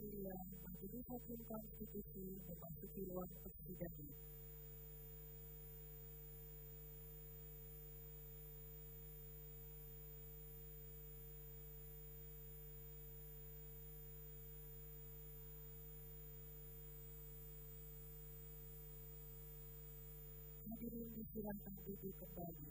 pemilihan Majelis Hakim Konstitusi memasuki ruang persidangan. Hadirin disilahkan duduk kembali.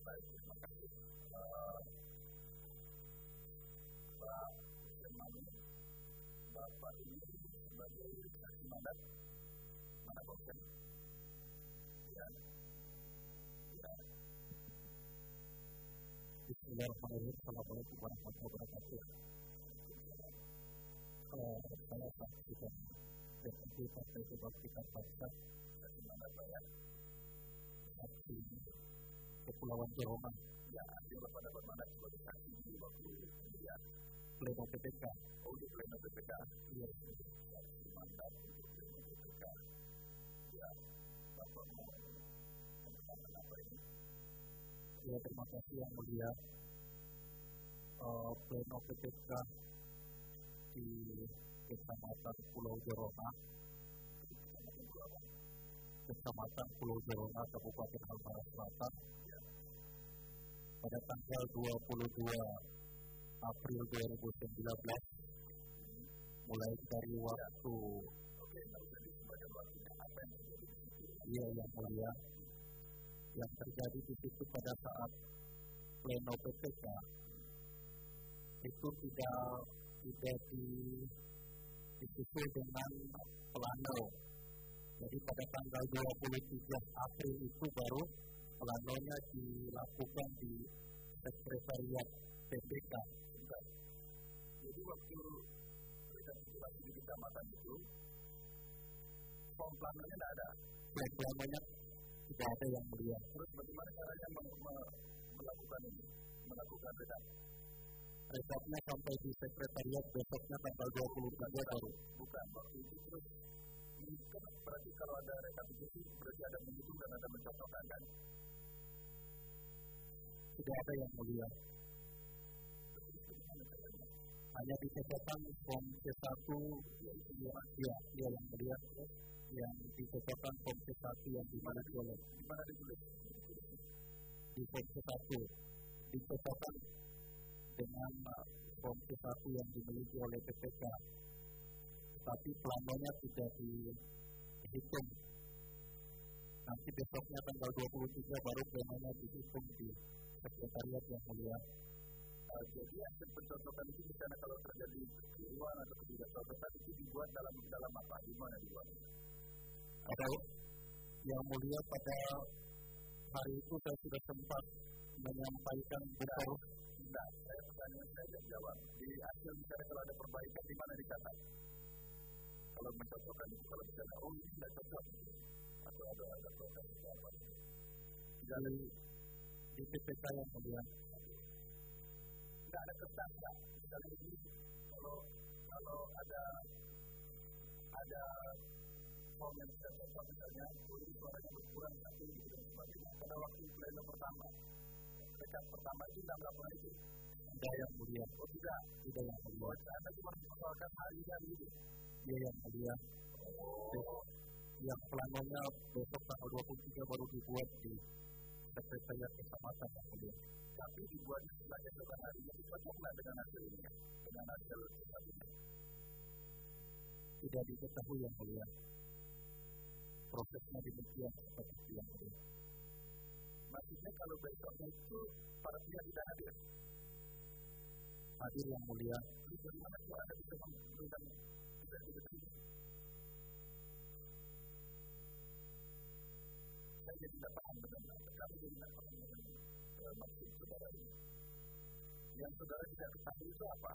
Baik, terima kasih. Pak Firman, Bapak ini sebagai saksi mandat mana konsen? Ya. Bismillahirrahmanirrahim. Assalamualaikum warahmatullahi wabarakatuh. Saya saksi dan deputi Partai Kebangkitan Bangsa Saksi mandat Bapak. saksi Kepulauan Jeroma. Ya, artinya Bapak dapat mandat sebagai saksi di waktu ya. Pleno PPK. Oh, di pleno PPK. Iya. Saksi mandat untuk pleno PPK. Ya, Bapak mau mengatakan apa ini? Ya, terima kasih yang mulia. Pleno PPK di Kecamatan Pulau Jeroma, Kecamatan Pulau Jeroma, Kabupaten Halmahera Selatan, pada tanggal 22 April 2019, mulai dari waktu iya yang mulia, yang terjadi di situ pada saat pleno PPK itu tidak disusul dengan plano. Jadi pada tanggal 23 April itu baru planonya dilakukan di Sekretariat PPK. Jadi waktu rekapitulasi di kecamatan itu, form planonya tidak ada. Form planonya tidak ada yang mulia. Terus bagaimana caranya melakukan ini? Melakukan Rekapnya sampai di sekretariat besoknya tanggal 23 baru. Bukan, waktu itu terus berarti kalau ada rekapitulasi berarti ada menghitung dan ada mencocokkan kan? Tidak ada yang mulia. Hanya dicocokkan form C1 ya yang mulia, yang dicocokkan form C1 yang dimiliki oleh Dimana ditulis? Di form C1 dicocokkan dengan form C1 yang dimiliki oleh PPK, tapi planonya tidak dihitung. Nanti besoknya tanggal 23 baru planonya dihitung di sekretariat yang mulia. Jadi hasil pencocokan itu misalnya kalau terjadi kekeliruan atau ketidakcocokan itu dibuat dalam apa? Di mana dibuat? Ada yang mulia, pada hari itu saya sudah sempat menyampaikan buku. Nah, pertanyaan saya jawab. Di hasil misalnya kalau ada perbaikan di mana dicatat? Kalau mencocokkan itu kalau misalnya ini tidak cocok atau ada proses apa? Di PPK yang mulia. Tidak ada kertas lah. Misalnya ini kalau ada form yang tidak cocok misalnya, ini suaranya berkurang satu gitu dan sebagainya. Pada waktu pleno pertama, rekap pertama itu tidak melakukan itu. Tidak yang mulia. Oh tidak yang mulia. Anda cuma mempersoalkan hari hari itu. Iya yang mulia. Yang planonya besok tanggal 23 baru dibuat di sekretariat kecamatan yang mulia. Tapi dibuatnya sebagai sebuah hari yang cocoklah dengan hasil ini, dengan hasil ini. Tidak diketahui yang mulia. Prosesnya demikian seperti itu yang mulia. Maksudnya kalau besoknya itu para pihak tidak hadir. Hadir yang mulia. Bagaimana kalau Anda bisa memberikan kita ini? Saya jadi tidak paham benar. Kami jadi tidak paham dengan maksud saudara ini. Yang saudara tidak ketahui itu apa?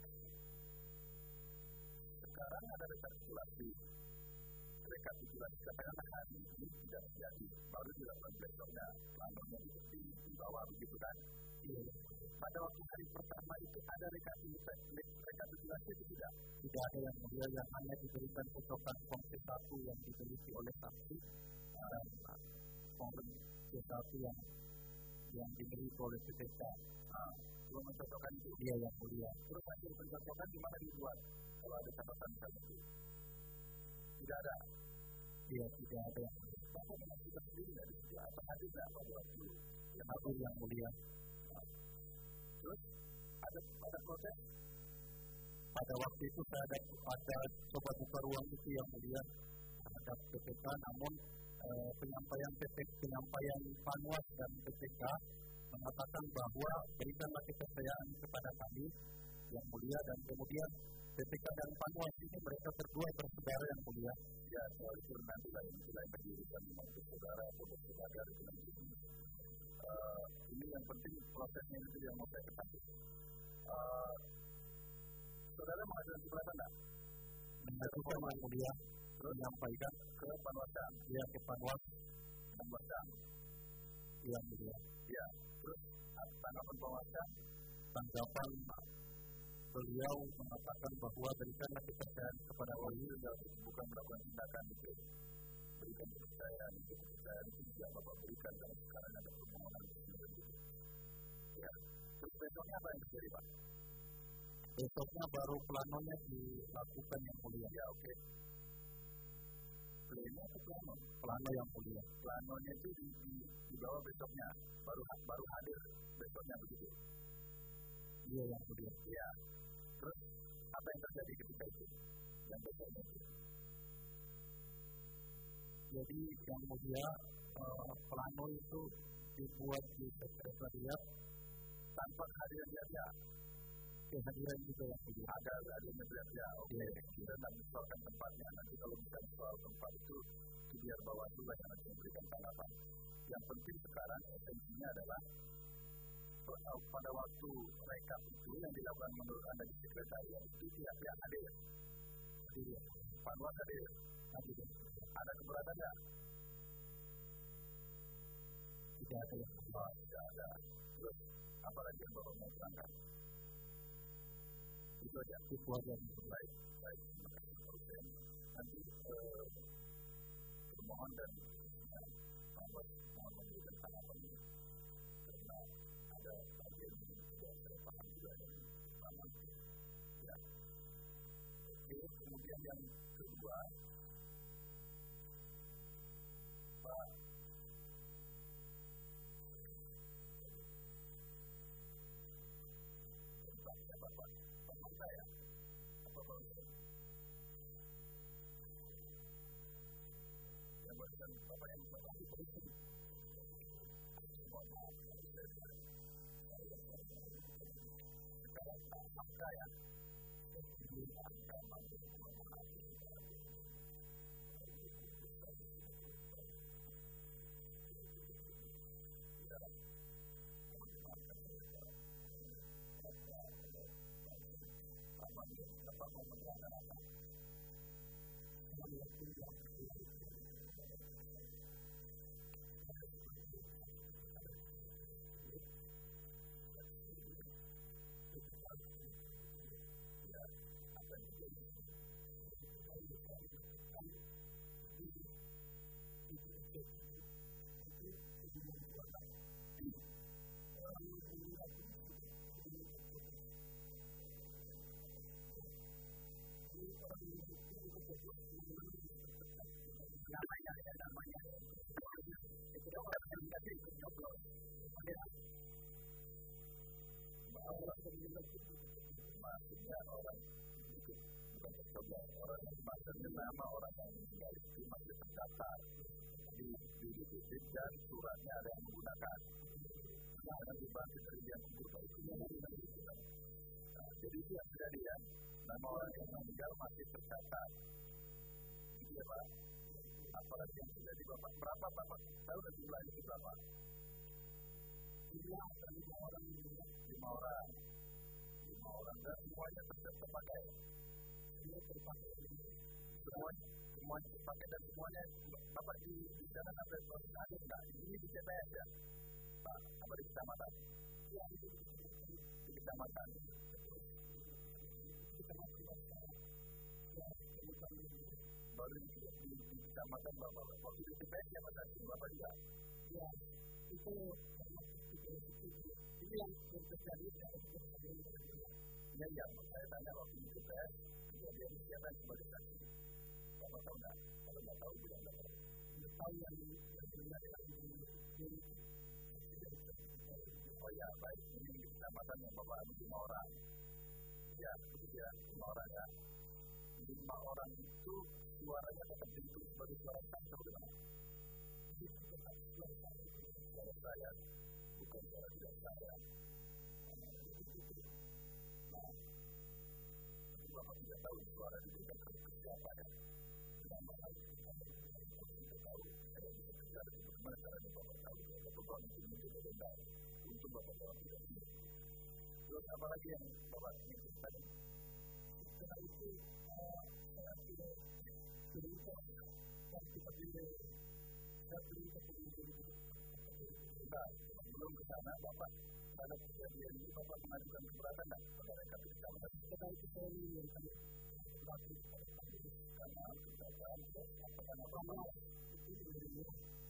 Sekarang ada rekapitulasi. Rekapitulasi katakanlah hari ini tidak terjadi. Baru dilakukan besoknya. Planonya di bawah begitu kan? Pada waktu hari pertama itu ada rekapitulasi itu tidak? Tidak ada yang mulia, yang hanya diberikan cocokan form C1 yang dimiliki oleh saksi dan form C1 yang dimiliki oleh PPK. Belum mencocokkan itu? Iya yang mulia. Terus hasil pencocokan di mana dibuat? Kalau ada catatan misalnya itu? Tidak ada? Iya tidak ada. Bapak mengajukan sendiri dari situ? Apa hadir tidak pada waktu? Yang hadir yang mulia. Terus ada proses? Pada waktu itu saya ada coba buka ruang itu yang mulia terhadap PPK, namun penyampaian Panwas dan PPK mengatakan bahwa berikanlah kepercayaan kepada kami yang mulia, dan kemudian ketika dan Panwas ini mereka berdua bersaudara yang mulia. Ya, soal itu nanti lain berdirikan bersaudara atau bersaudara itu nanti. Ini yang penting prosesnya itu yang mau saya ketahui. Saudara mengajukan keberatan enggak? Mengajukan yang mulia, terus menyampaikan ke Panwasam. Ya, ke Panwasam. Yang mulia. Ya, terus tanggapan Panwasam? Tanggapan beliau mengatakan bahwa berikanlah kepercayaan kepada wali, bukan melakukan tindakan itu. Berikan kepercayaan itu juga Bapak berikan, dan sekarang ada permohonan itu. Ya, terus besoknya apa yang terjadi, Pak? Besoknya baru planonya dilakukan yang mulia. Ya, oke. Plano atau plano? Plano yang mulia. Planonya itu dibawa besoknya, baru hadir besoknya begitu. Iya yang mulia. Ya. Terus apa yang terjadi ketika itu? Yang besoknya itu. Jadi yang mulia, plano itu dibuat di sekretariat tanpa kehadiran dia. Kehadiran juga yang mulia. Ada adanya dia. Oke. Kita tidak misalkan tempatnya. Nanti kalau misalkan soal tempat itu biar Bawaslu yang nanti memberikan tanggapan. Yang penting sekarang esensinya adalah pada waktu rekap itu yang dilakukan menurut Anda di sekretariat itu pihak-pihak hadir. Panwas hadir. Ada keberatan enggak? Tidak ada. Tidak ada. Terus apa lagi yang Bapak mau terangkan? Itu aja. Itu aja. Baik. Terima kasih Pak Hussein. Nanti mohon dan Panwas mohon memberikan tanggapan ini karena ada bagian yang tidak saya paham juga yang pertama. Ya. Oke, kemudian yang kedua, Pak saya apa Pak yang barusan Bapak yang masih berisi sekarang angka ya angka mampu memahami apa mau menerangkan apa? Namanya itu orang yang jadi penyoblos maksudnya orang itu bukan penyoblos, orang yang maksudnya nama orang yang meninggal itu masih terdaftar di DPP dan suratnya ada yang menggunakan ada dibantu terjadi jadi itu yang terjadi ya, nama orang yang meninggal masih tercatat. Itu ya Pak. Apalagi yang terjadi Bapak. Berapa Bapak? Tahu nggak jumlahnya itu berapa? Jumlah ada 5 orang. 5 orang. 5 orang dan semuanya terpakai. Semuanya terpakai dan semuanya Bapak di sana ada enggak? Ini di CPS ya? Pak, apa di kecamatan? Ya, di kecamatan. Baru di kecamatan Bapak. Waktu di TPS yang ada di Bapak juga. Ya, itu ini yang terjadi. Ya, saya tanya waktu di TPS kejadian siapa yang sebagai saksi. Bapak tahu nggak? Kalau nggak tahu bilang nggak tahu. Tahu yang oh ya, baik. Ini di kecamatan yang Bapak ada 5 orang. Ya, begitu ya, 5 orang ya. 5 orang itu suaranya tetap dihitung sebagai suara sah atau gimana? Suara saya, bukan suara tidak saya. Nah, Bapak tidak tahu suara diberikan ke siapa ya. Nama saya tahu, saya bisa bicara bagaimana caranya Bapak tahu. Bapak mungkin mencoba dendam untuk Bapak jawab tidak. Terus apa lagi yang Bapak ingin tadi? Setelah itu saya tidak berita dan kita pilih saya berita nah, sebelum ke sana Bapak pada kejadian ini Bapak mengajukan keberatan dan pada rekap itu setelah itu saya ingin tetapi karena keberatan karena Bapak itu diberinya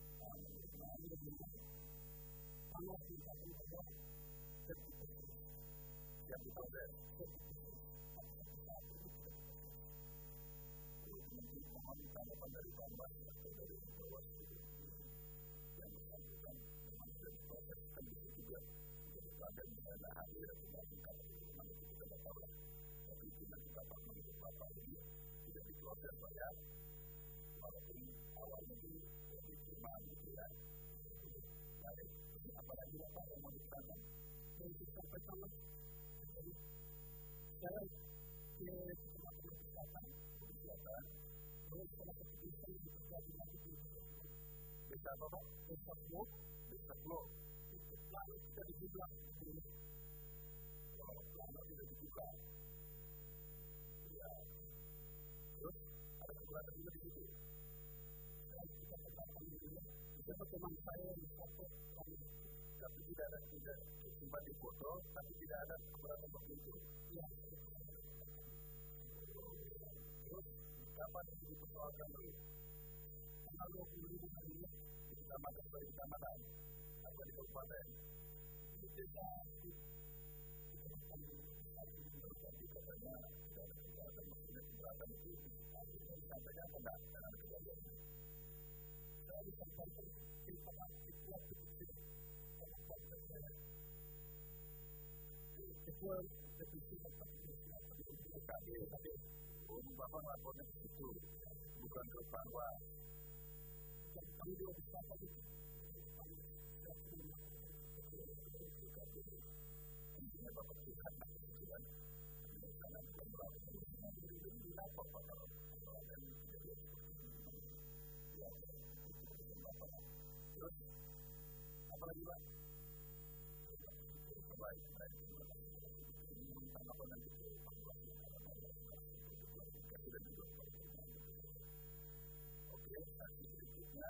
sama kita juga yang diproses mohon tanggapan dari Bapak atau dari Bawaslu yang bersangkutan memang sudah diproseskan di situ juga ada misalnya hadir dengan teman-teman itu kita tidak tahu tapi itu nanti Bapak menurut Bapak ini tidak diproses banyak walaupun awalnya diterima gitu ya. Baik, apalagi Bapak yang mau ditanya yang disampaikan sekarang ke teman-teman kesehatan bahwa salah satu desa yang terjadi lagi di desa apa? Desa Blok itu lalu tidak dibuka lalu tidak dibuka ya terus ada keberatan juga di situ saya juga katakan dulu beberapa teman saya yang satu tapi tidak ada cuma di foto tapi tidak ada keberatan begitu ya terus kapan itu dipersoalkan dulu tanggal 25 hari di kecamatan atau di kabupaten di desa tapi katanya tidak ada keberatan maksudnya keberatan itu sampainya apa enggak dengan kejadian saya disampaikan kepada ketua kecil kabupaten saya ketua kecil tapi Bapak lapornya ke situ, bukan ke Panwas. Dan kami juga bisa tadi, intinya Bapak lihat nanti itu kan, karena bukan melakukan ini lapor Bapak dan kejadian seperti ini. Ya, itu Bapak. Terus, apa lagi Pak? Baik. Ini tanggapan nanti ke Panwas. Oke, nanti berikutnya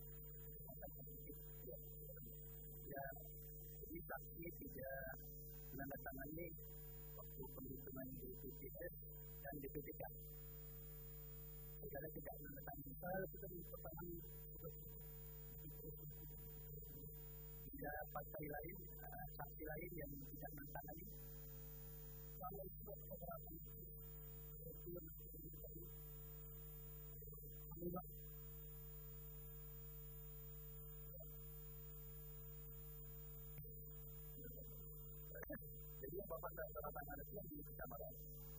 ya, jadi saksi tidak menandatangani waktu penghitungan di BPS dan di BPK. Segala tidak menandatangani, saya sudah merupakan tidak partai lain, saksi lain yang tidak menandatangani. Kalau sudah keberatan jadi yang Bapak tidak tanda-tangan itu yang di kecamatan.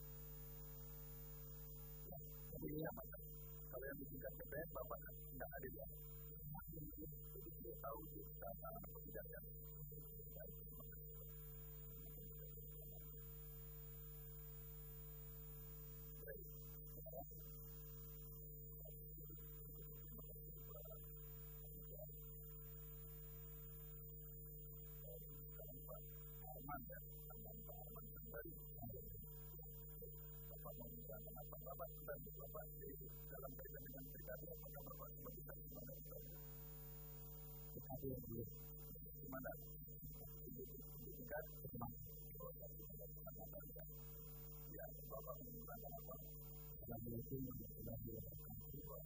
Jadi ini apa? Kalau yang di tingkat TPS Bapak tidak hadir ya? Jadi tidak tahu di kecamatan atau tidak ya? Bapak mengucapkan apa Bapak dan Bapak dalam kaitan dengan pribadi apakah Bapak sebagai saksi mana itu? Pribadi yang dulu mana? Di tingkat ya Bapak mengucapkan apa? Assalamualaikum warahmatullahi wabarakatuh.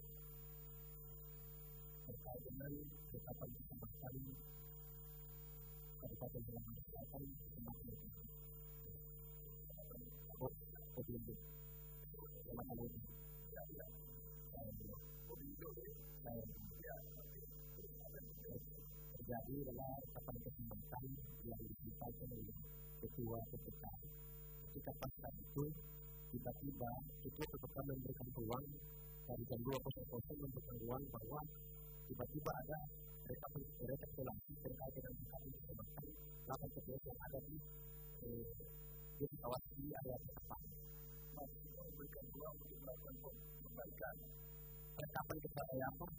Terkait dengan ketetapan kesempatan Kabupaten Lampung Selatan semakin lebih terima kasih terjadi adalah kapan kesempatan yang disampaikan oleh ketua PPK ketika pasca itu tiba-tiba ketua PPK memberikan peluang dari jam 2.00 memberikan peluang bahwa tiba-tiba ada mereka rekapitulasi terkait dengan kecamatan 8 TPS yang ada di kawasan di area tersebut. Maksudnya memberikan ruang untuk melakukan perbaikan. Rekapan kita apa?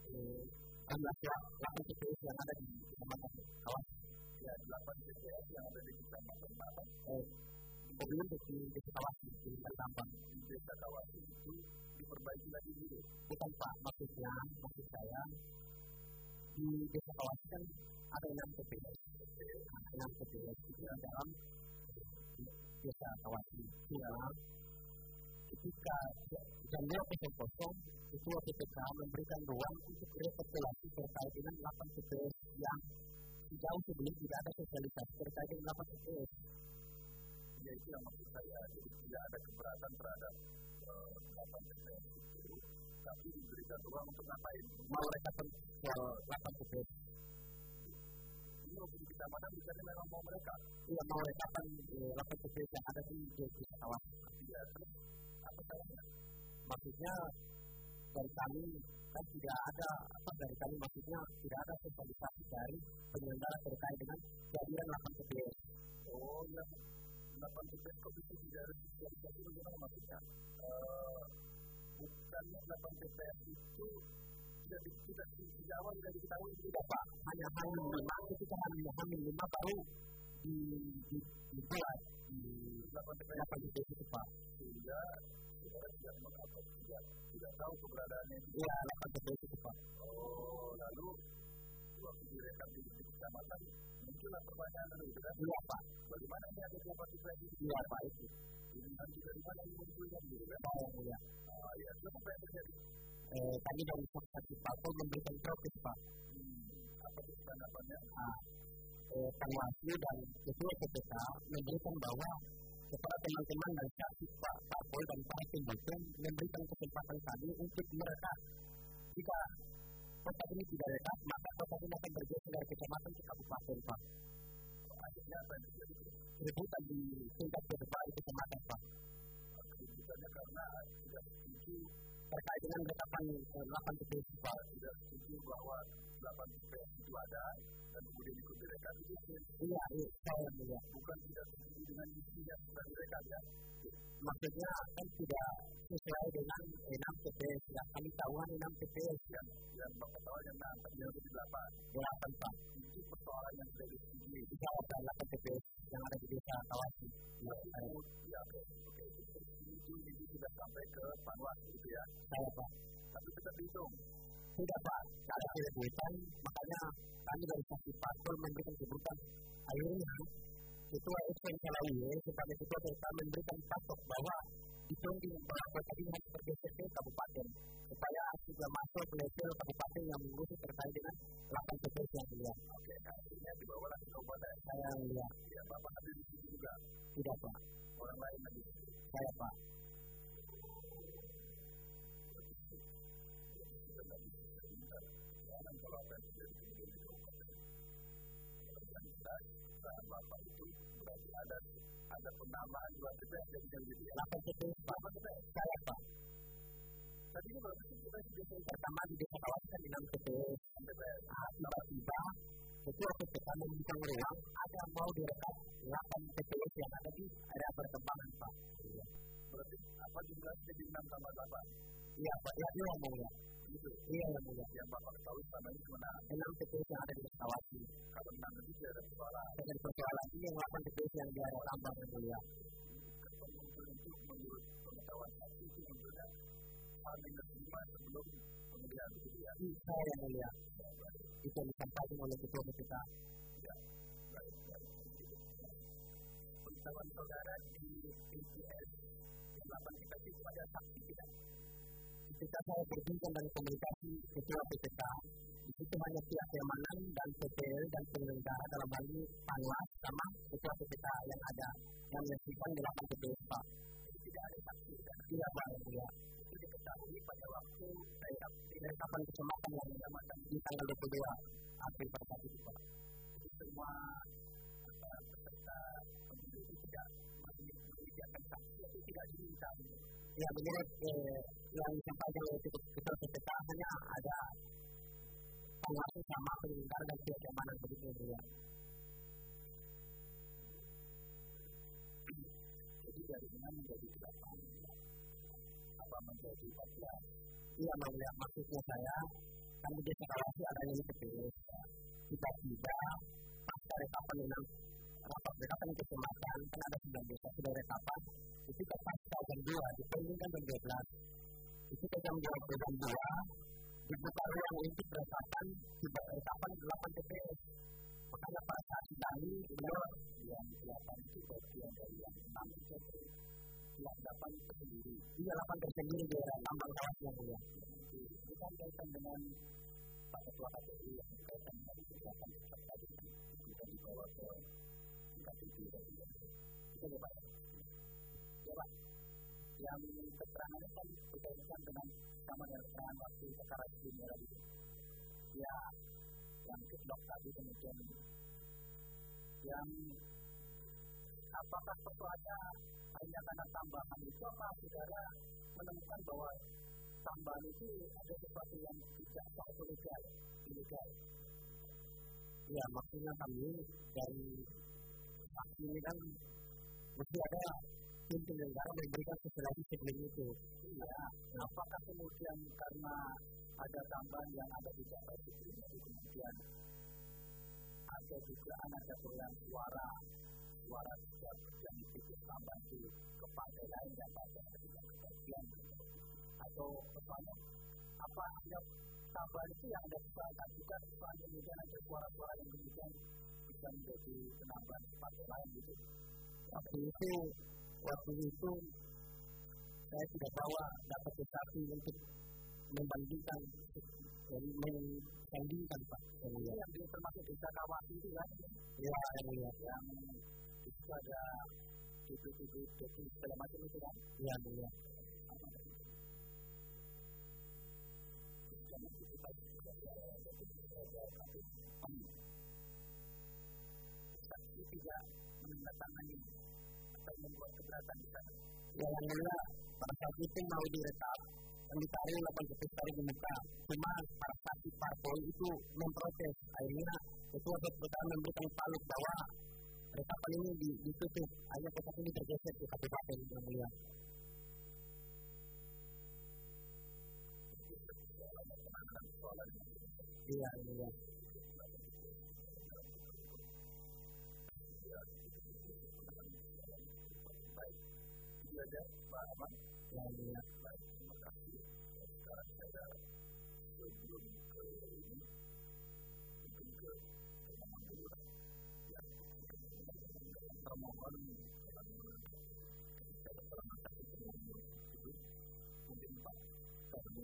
8 TPS yang ada di kecamatan kawasan. Ya, 8 TPS yang ada di kecamatan apa? Belum di kawasan di Tambang. Di desa kawasan itu diperbaiki lagi dulu. Bukan Pak, maksud saya di desa kawasan kan ada 6 TPS. 6 TPS itu dalam desa kawasan. Ketika jadwal kosong, Ketua PPK memberikan ruang untuk rekapitulasi terkait dengan 8 TPS yang jauh sebelum tidak ada sosialisasi terkait dengan 8 TPS. Ya, itu yang maksud saya. Jadi tidak ada keberatan terhadap 8 TPS itu, tapi diberikan ruang untuk ngapain? Mau rekapan 8 TPS. Ini opini kecamatan misalnya memang mau mereka. Iya, mau rekapan 8 TPS yang ada di desa kawasan. Iya, terus apa salahnya? Maksudnya dari kami kan tidak ada maksudnya tidak ada sosialisasi dari penyelenggara terkait dengan kehadiran 8 TPS. Oh, yang 8 TPS kok itu tidak ada sosialisasi bagaimana maksudnya? Bukannya 8 TPS itu tidak di awal tidak diketahui tidak Pak? Hanya ketika H-5 baru dibuat di 8 TPS itu Pak. Sehingga tidak tahu keberadaannya. Iya, 8 TPS itu Pak. Oh, lalu waktu direkap di kecamatan muncullah pertanyaan itu kan? Iya Pak. Bagaimana ini ada 8 TPS itu? Iya Pak itu. Jadi nanti dari mana ini munculnya gitu kan? Iya. Iya, terus apa yang terjadi? Kami dari Saksi Parpol memberikan protes Pak. Apa itu tanggapannya? Panwaslu dan Ketua PPK memberikan bahwa kepada teman-teman dari Saksi Parpol dan para pendukung memberikan kesempatan kami untuk merekap. Jika kota ini tidak rekap, maka kota ini akan bergeser dari kecamatan ke kabupaten Pak. Akhirnya apa yang terjadi? Keributan di tingkat kedua di kecamatan Pak. Keributannya karena tidak setuju terkait dengan rekapan 8 TPS Pak. Tidak setuju bahwa 8 TPS itu ada dan kemudian ikut direkap itu. Iya, saya melihat. Bukan tidak setuju dengan isi yang sudah direkap ya. Maksudnya kan tidak sesuai dengan 6 TPS yang kami tahuan 6 TPS yang Bapak tahu yang 6 tapi yang lebih 8 Pak. Itu persoalan yang sudah disetujui. Tidak ada 8 TPS yang ada di desa kawasan. Ya, oke. Itu sudah sampai ke Panwas gitu ya. Saya Pak. Tapi tetap dihitung. Tidak Pak, ada keributan, makanya kami dari Saksi Parpol memberikan kebutuhan. Akhirnya Ketua SPN Kalawiye sebagai Ketua PPK memberikan patok bahwa ditunggu bahwa kota ini harus bergeser ke kabupaten supaya sudah masuk level kabupaten yang mengurus terkait dengan 8 TPS yang dilihat. Oke, akhirnya dibawalah ke kabupaten. Saya lihat. Ya, Bapak ada di sini juga? Tidak Pak. Orang lain lagi? Saya Pak. Kalau apa yang terjadi di kabupaten yang jelas, Bapak itu berarti ada penambahan 2 TPS yang jadi 8 TPS Pak. Saya Pak. Tadi ini berarti kita sudah pertama di desa kawasan 6 TPS. Tiba-tiba Ketua PPK memberikan ruang ada mau direkap 8 TPS yang ada di area perkembangan Pak. Berarti apa jumlahnya jadi 6 tambah 8? Iya Pak, iya yang mulia. Iya yang mulia. Yang Bapak ketahui selama ini cuma 6 TPS yang ada di desa kawasan. Kalau 6 itu tidak ada persoalan. Tidak ada persoalan. Ini yang 8 TPS yang di area tambang yang mulia. Untuk menurut pengetahuan saksi itu menurutnya H-5 sebelum pemilihan begitu ya? Bisa yang mulia. Bisa disampaikan oleh Ketua PPK. Ya, baik. Pengetahuan saudara di PPS 8 TPS itu ada saksi tidak? Ketika saya berbincang dengan komunikasi Ketua PPK, itu hanya pihak keamanan dan PPL dan penyelenggara dalam hal ini Panwas sama Ketua PPK yang ada yang menyaksikan 8 TPS Pak. Tidak ada saksi dan tidak Pak yang mulia. Itu diketahui pada waktu kapan kecamatan yang dinamakan di tanggal 22 April pada saat itu Pak. Itu semua peserta pemilu itu tidak menyediakan saksi atau tidak diminta. Ya menurut yang disampaikan oleh Ketua PPK hanya ada Panwas bersama penyelenggara dan pihak keamanan begitu ya. Jadi dari mana menjadi 8? Apa menjadi 14? Iya, melihat maksudnya saya kan di desa Kawasi adanya ini kepilih. Tiba-tiba pasca rekapan dengan rapat rekapan kecamatan kan ada 9 desa sudah rekapan. Itu ke pasca jam 2, dipendingkan jam 12. Itu ke jam 2 dibuka ruang untuk rekapan 8 TPS. Makanya pada saat ini beliau yang 8 itu bagian dari yang 6 itu yang 8 itu sendiri. Iya, 8 tersendiri di tambang Kawasi yang mulia. Itu kan kaitan dengan Pak Ketua KPU yang kaitan dengan kegiatan peserta dan dibawa ke KPU itu ya Pak. Ya Pak, yang keterangan kan berkaitan dengan sama dengan keterangan waktu perkara sebelumnya tadi. Ya, yang kedok tadi kemudian yang apakah persoalannya hanya karena tambahan itu apa saudara menemukan bahwa tambahan itu ada sesuatu yang tidak sah ilegal? Ya, maksudnya kami dari saksi ini kan mesti ada tim penyelenggara memberikan sesuatu sebelum itu. Iya, apakah kemudian karena ada tambahan yang ada di dalam sebelumnya kemudian ada dugaan ada perolehan suara yang ikut tambahan itu ke partai lain dan partai yang kebagian atau persoalan apa hanya tambahan itu yang ada persoalan juga persoalan kemudian ada suara-suara yang kemudian bisa menjadi penambahan partai lain gitu. Waktu itu saya tidak bawa data tetapi untuk membandingkan dan membandingkan Pak. Yang termasuk desa Kawasi itu kan? Ya, yang itu ada titik-titik segala macam itu kan? Ya. Saksi tidak menandatangani atau membuat keberatan di sana. Ya, yang mulia pada saat itu mau direkap dan ditaruh 8 TPS dari dibuka. Cuma para saksi parpol itu memprotes. Akhirnya ketua berkata memberikan paluk bahwa rekapan ini ditutup. Akhirnya kotak ini tergeser ke kabupaten yang mulia. Iya. Baik, itu Pak Aman. Ya. Baik, terima kasih. Sekarang saya sebelum ke ini, mungkin ke termohon dulu. Ya, termohon saya terima kasih itu mungkin Pak Karbun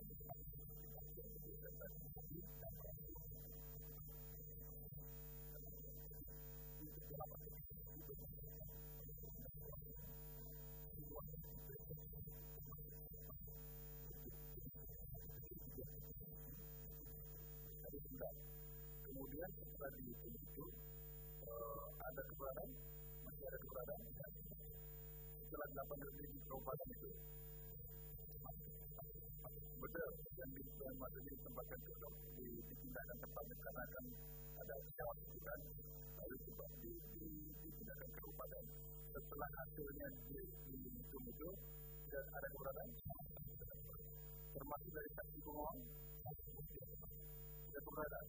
Kemudian setelah dihitung itu ada keberadaan, masih ada keberadaan. Setelah 8 detik di kabupaten itu, betul yang maksudnya ditempatkan dipindahkan tempatnya karena akan ada jawab itu kan, lalu cepat dipindahkan ke kabupaten. Setelah hasilnya dihitung itu, dan ada keberadaan, termasuk dari saksi pemohon, ada keberadaan.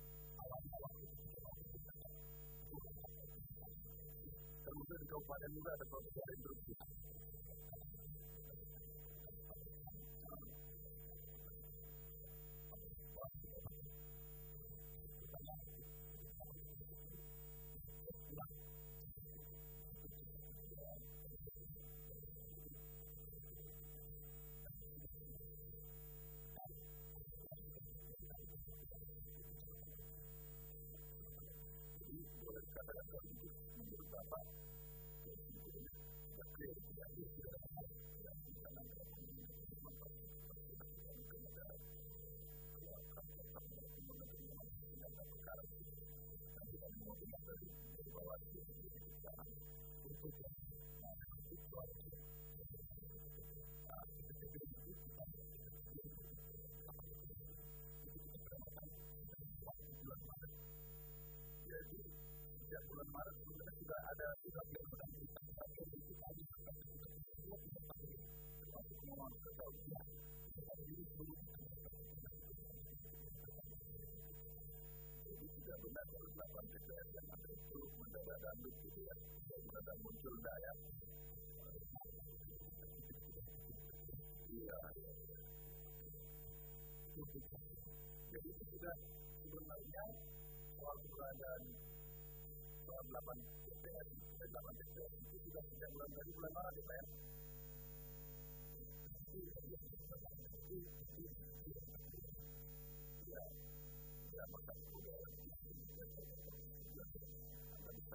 Kemudian di kabupaten juga ada proses yang instruksi. Sejak bulan Maret sebenarnya sudah ada juga penyebutan jadi tidak benar kalau 8 TPS yang ada itu mendadak dandut gitu ya, mendadak muncul daya. Iya. Jadi itu sudah sebenarnya soal keberadaan 8 TPS itu sudah sejak bulan Maret ya Pak ya. Ya maka sudah Anda bisa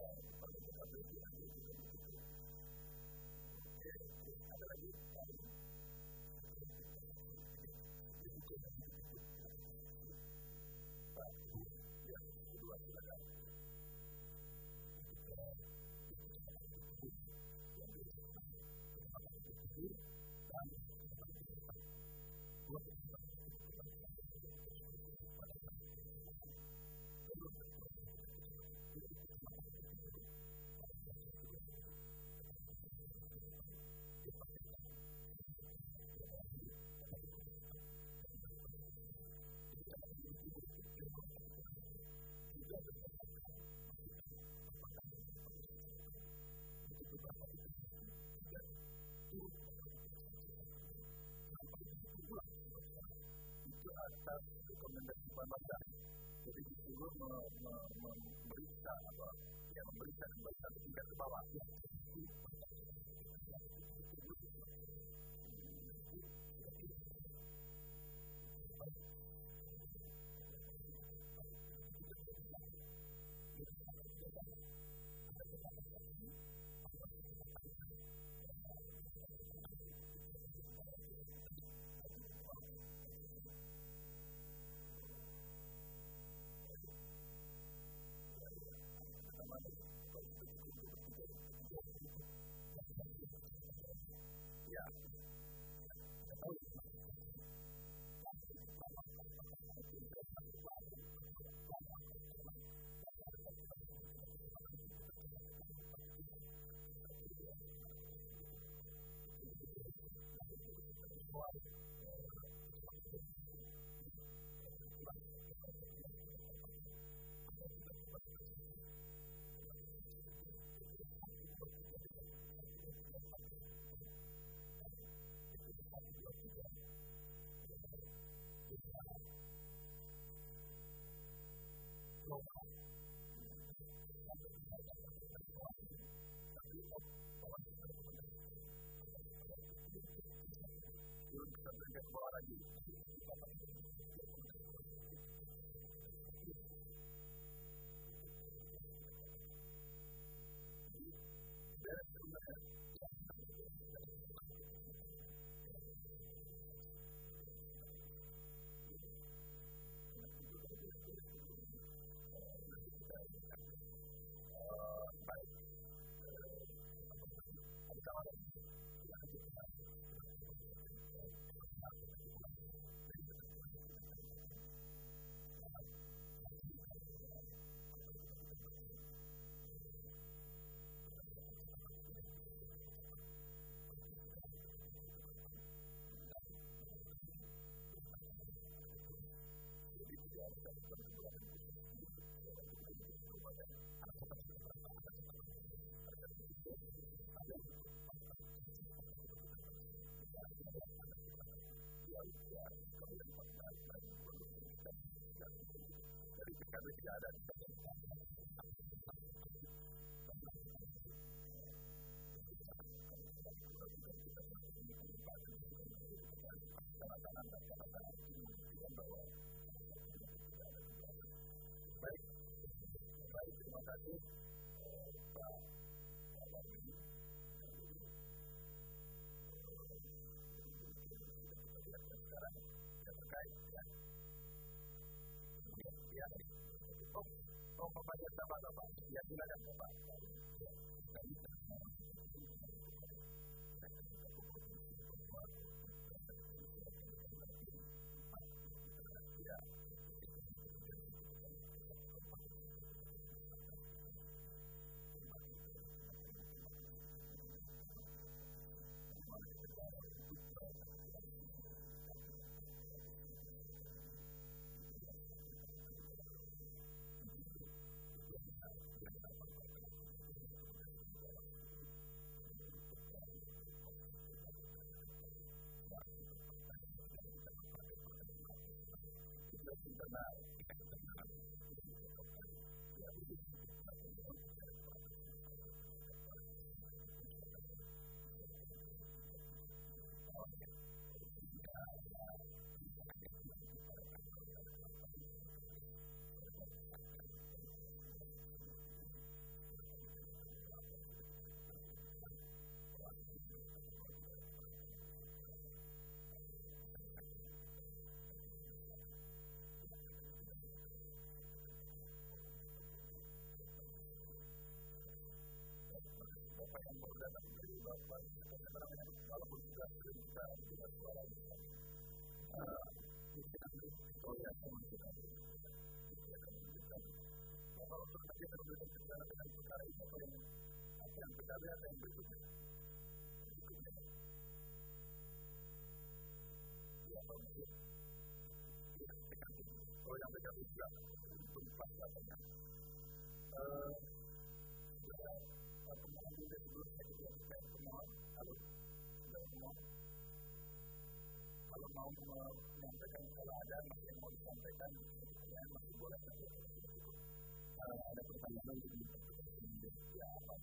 ada lagi Pak ya kedua silakan. Atas rekomendasi Panwascam, jadi disuruh memeriksa apa yang memeriksa kembali satu tingkat ke bawah. Ya. Sedikit bawah lagi. Kami tidak ada baik, terima kasih Pak Abadi. Sekarang terkait ya. Oh, Bapak ya, Bapak. Ya, silakan Bapak. Ya. Internal. Bapak yang baru datang dari Bapak, walaupun sudah sering kita dengar suaranya, ya, kalau untuk nanti kita berbicara dengan perkara ini, apa yang kita lihat yang berikutnya? Ya, Pak Menteri. Oh, yang PKB juga untuk Pak Bapak. Kalau mau menyampaikan, kalau ada yang mau disampaikan, ya masih boleh. Ada pertanyaan ya apa?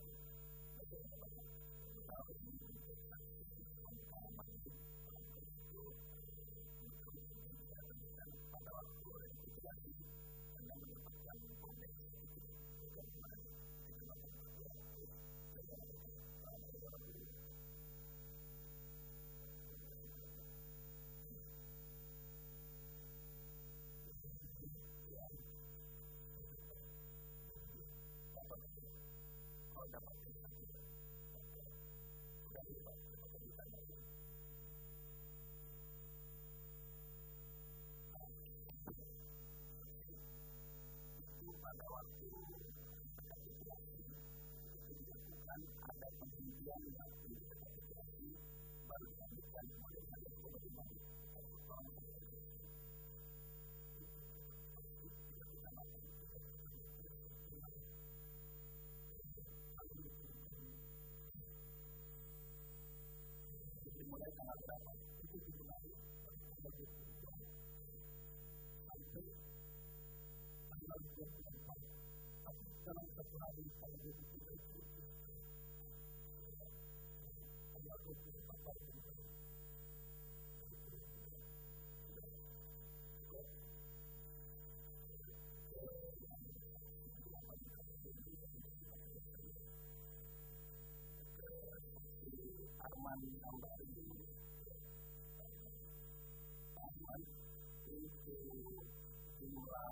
Pada waktu ada penelitian baru dilanjutkan oleh saya dimulai tanggal berapa? Itu dimulai sampai tanggal 24. Dalam satu hari tanggal 23 tanggal 24 semula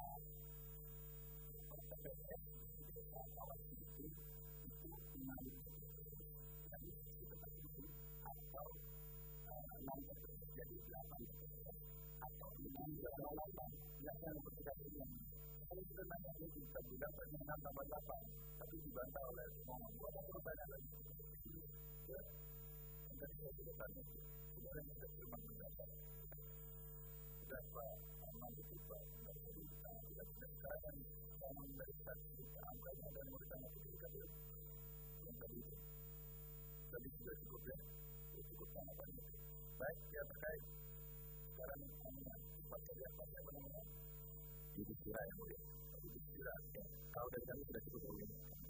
TPS di desa kawasan itu dengan dari sekitar itu atau 6 TPS jadi 8 TPS atau 6 yang berbeda dengan kalau kita nanya ini kita bilang ternyata tambah 8 tapi dibantah oleh semua buat pertanyaan lagi ya dari saya sudah tanya sebenarnya kita cuma mendasar berapa aman itu Pak dari kita sekarang yang dari saksi angkanya dan mereka itu yang tadi sudah cukup ya cukup sama banyak baik ya terkait sekarang cepat saja apa namanya itu kira yang mulia itu kira kalau dari kami sudah cukup ya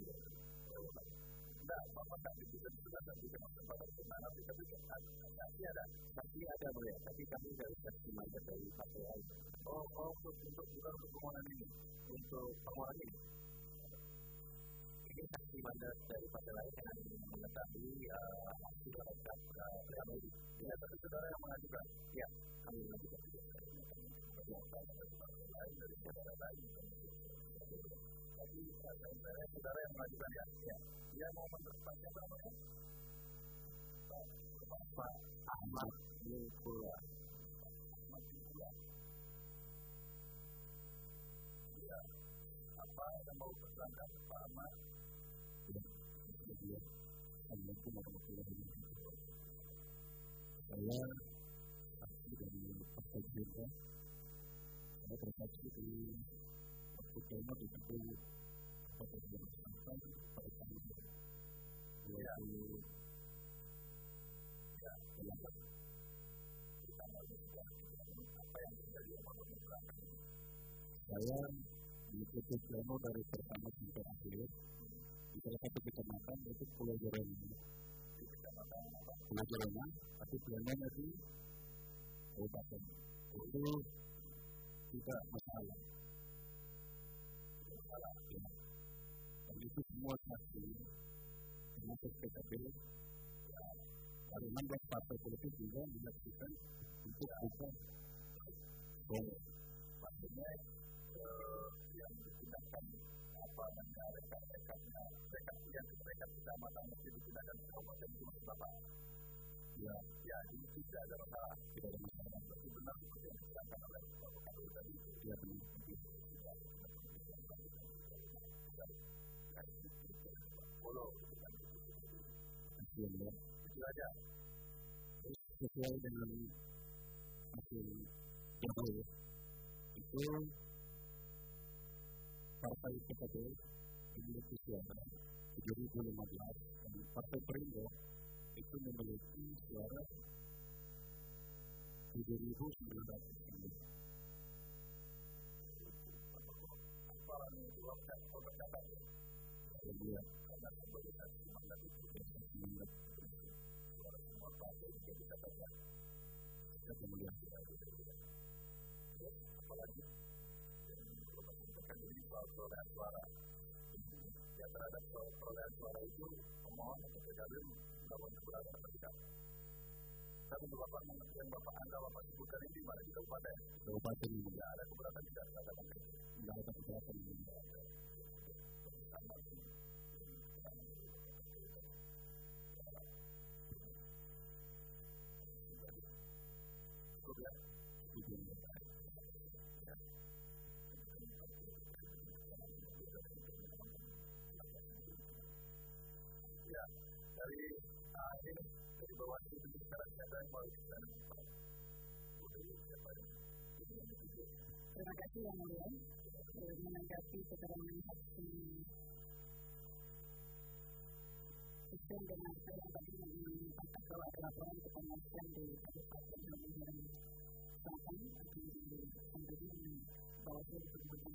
nah bapak kami juga sudah nanti kesempatan kemana tapi masih ada mulia tapi kami dari saksi manja dari partai lain untuk bukan untuk permohonan ini untuk permohonan ini saksi manja dari partai lain yang mengetahui hasil rekap PMI ya tapi saudara yang mengajukan ya kami mengajukan yang dari lain dari saudara lain tapi saudara yang mengajukan ya dia mau menerima siapa namanya Pak Ahmad Mingkula ya apa yang mau pesankan Pak Ahmad Assalamualaikum warahmatullahi wabarakatuh saya saksi dari Partai Gerindra saya bersaksi di Pertama di situ Partai Gerindra pada tahun 2008 apa yang terjadi saya mengikuti pleno dari pertama sampai akhir di salah satu kecamatan yaitu Pulau Jerema tapi plenonya di kabupaten itu tidak masalah ya. Dan itu semua saksi termasuk PKB dari 16 partai politik juga menyaksikan untuk buka boleh maksudnya yang digunakan apa namanya rekap-rekapnya rekap kecamatan mesti digunakan kabupaten itu maksud Bapak ya ini tidak ada masalah tidak ada masalah tapi benar seperti yang dikatakan oleh Bapak Kapol tadi ya benar itu aja sesuai dengan hasil PKB itu partai PKB memiliki suara 7.015 dan partai Perindo itu memiliki suara 7.900. Apa yang dilakukan oleh PKB? Kemudian karena sebagai saksi mandat itu suara semua partai juga dikatakan kita kemudian apalagi ini soal perolehan suara ya terhadap perolehan suara itu pemohon atau PKB melakukan keberatan atau tidak satu Bapak yang Bapak Anda Bapak sebutkan ini di mana di kabupaten ini tidak ada keberatan tidak ada keberatan cukup ya ya dari ini dari bawah itu sekarang siapa yang mau bicara terima kasih yang mulia menanggapi keterangan saksi sesuai dengan saya yang tadi menyampaikan bahwa ada laporan kepengawasan di Kabupaten Halmahera Selatan akan disampaikan bahwa saya disebutkan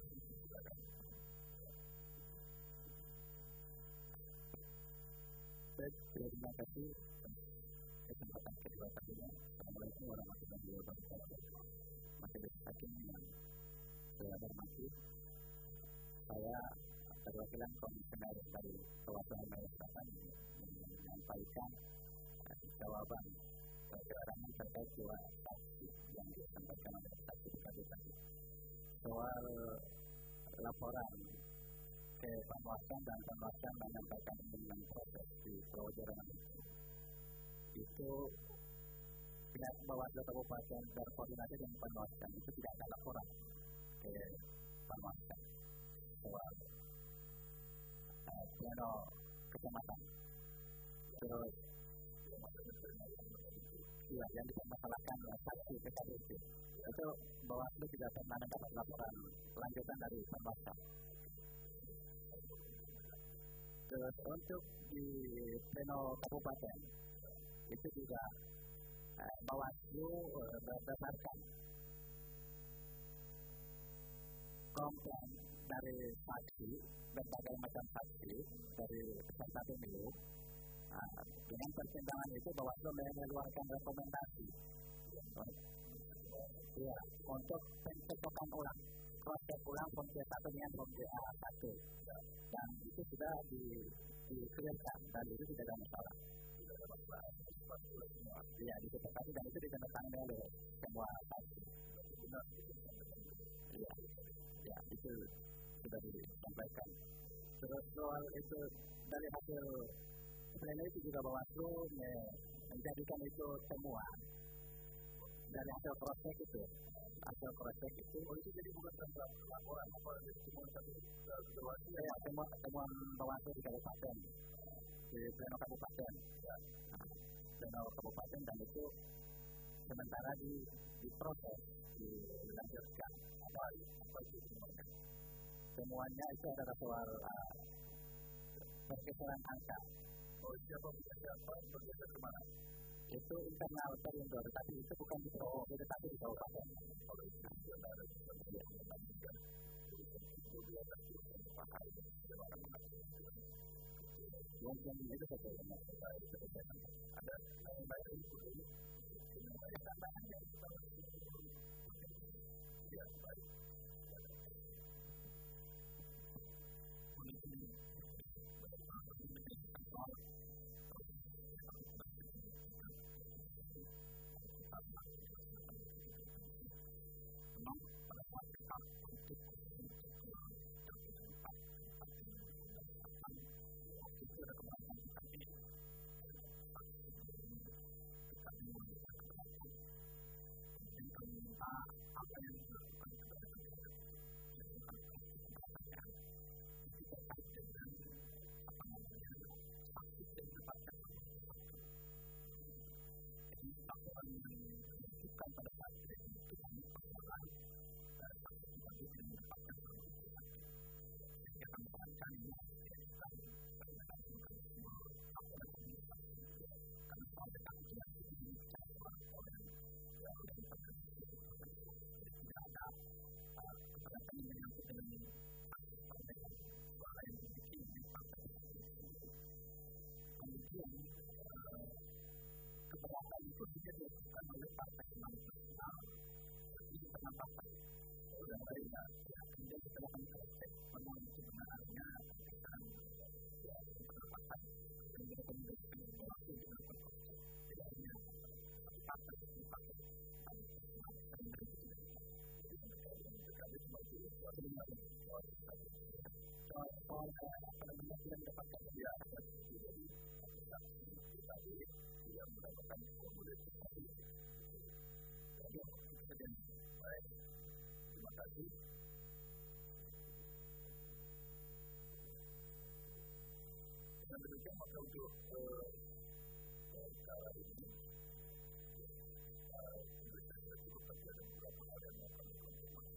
baik, terima kasih kesempatan kedua kalinya. Assalamualaikum warahmatullahi wabarakatuh. Majelis Hakim yang saya hormati, saya perwakilan komisioner dari Kabupaten Halmahera Selatan menyampaikan jawaban keterangan terkait dua saksi yang disampaikan oleh saksi tadi. soal laporan ke Panwascam dan Panwascam menyampaikan dengan proses di Pulau Jawa itu pihak Bawaslu Kabupaten berkoordinasi dengan Panwascam itu tidak ada laporan ke Panwascam soal pleno kecamatan. Terus yang dipermasalahkan saksi PKDP itu Bawaslu tidak pernah mendapat laporan lanjutan dari Panwascam. Terus untuk di pleno kabupaten itu juga Bawaslu berdasarkan komplain dari saksi, berbagai macam saksi dari peserta pemilu. Dengan pertimbangan itu Bawaslu mengeluarkan rekomendasi untuk pencocokan ulang, proses ulang form C1 dengan form CA1, dan itu sudah dikelirkan dan itu tidak ada masalah. Ya, disepakati dan itu ditandatangani oleh semua saksi. Ya, itu sudah disampaikan. Terus soal itu dari hasil pleno itu juga Bawaslu menjadikan itu temuan dari hasil proses itu. Oh itu jadi bukan tentang laporan apa temuan Bawaslu di kabupaten, di pleno kabupaten. Pleno kabupaten dan itu sementara diproses, dilanjutkan. Apa itu temuannya itu adalah soal pergeseran angka. Oh siapa bergeser kemana? Itu internal perindo, tetapi itu bukan di provinsi, tetapi di kabupaten. Kalau itu ada mungkin itu saja ada yang baik itu tambahan yang ya baik. Keberatan itu bisa dilakukan oleh partai nasional seperti penampakan. Sudah banyak kemudian setelah mengecek memang sebenarnya akan penampakan dan direkomendasikan Bawaslu dengan proses tidak hanya partai dipakai soal yang dapatkan dia tadi yang mendapatkan formulir tadi. Jadi kemudian baik, terima kasih. Dan demikian maka untuk kali ini saya cukup saja dan beberapa hal yang akan dikonfirmasi.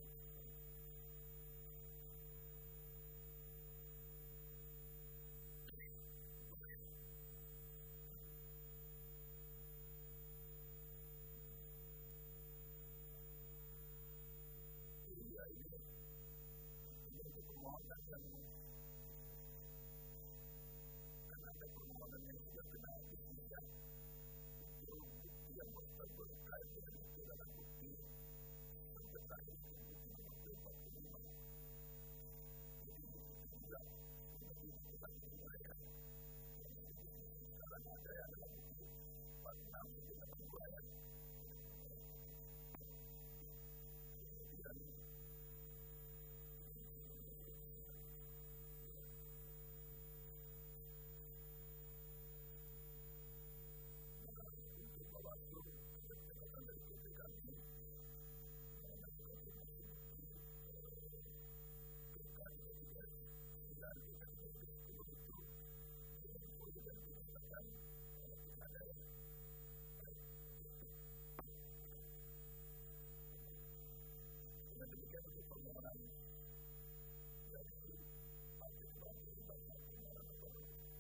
Karena ada permohonan yang sudah kena dihentikan itu bukti yang berkait dengan itu adalah bukti yang terkait dengan bukti 45. Jadi itu juga menjadi kita menilai sekarang ada yang adalah bukti 46 itu kita menilai. Kemudian satu permohonan dari Partai Kebangkitan Bangsa Pengarah Negara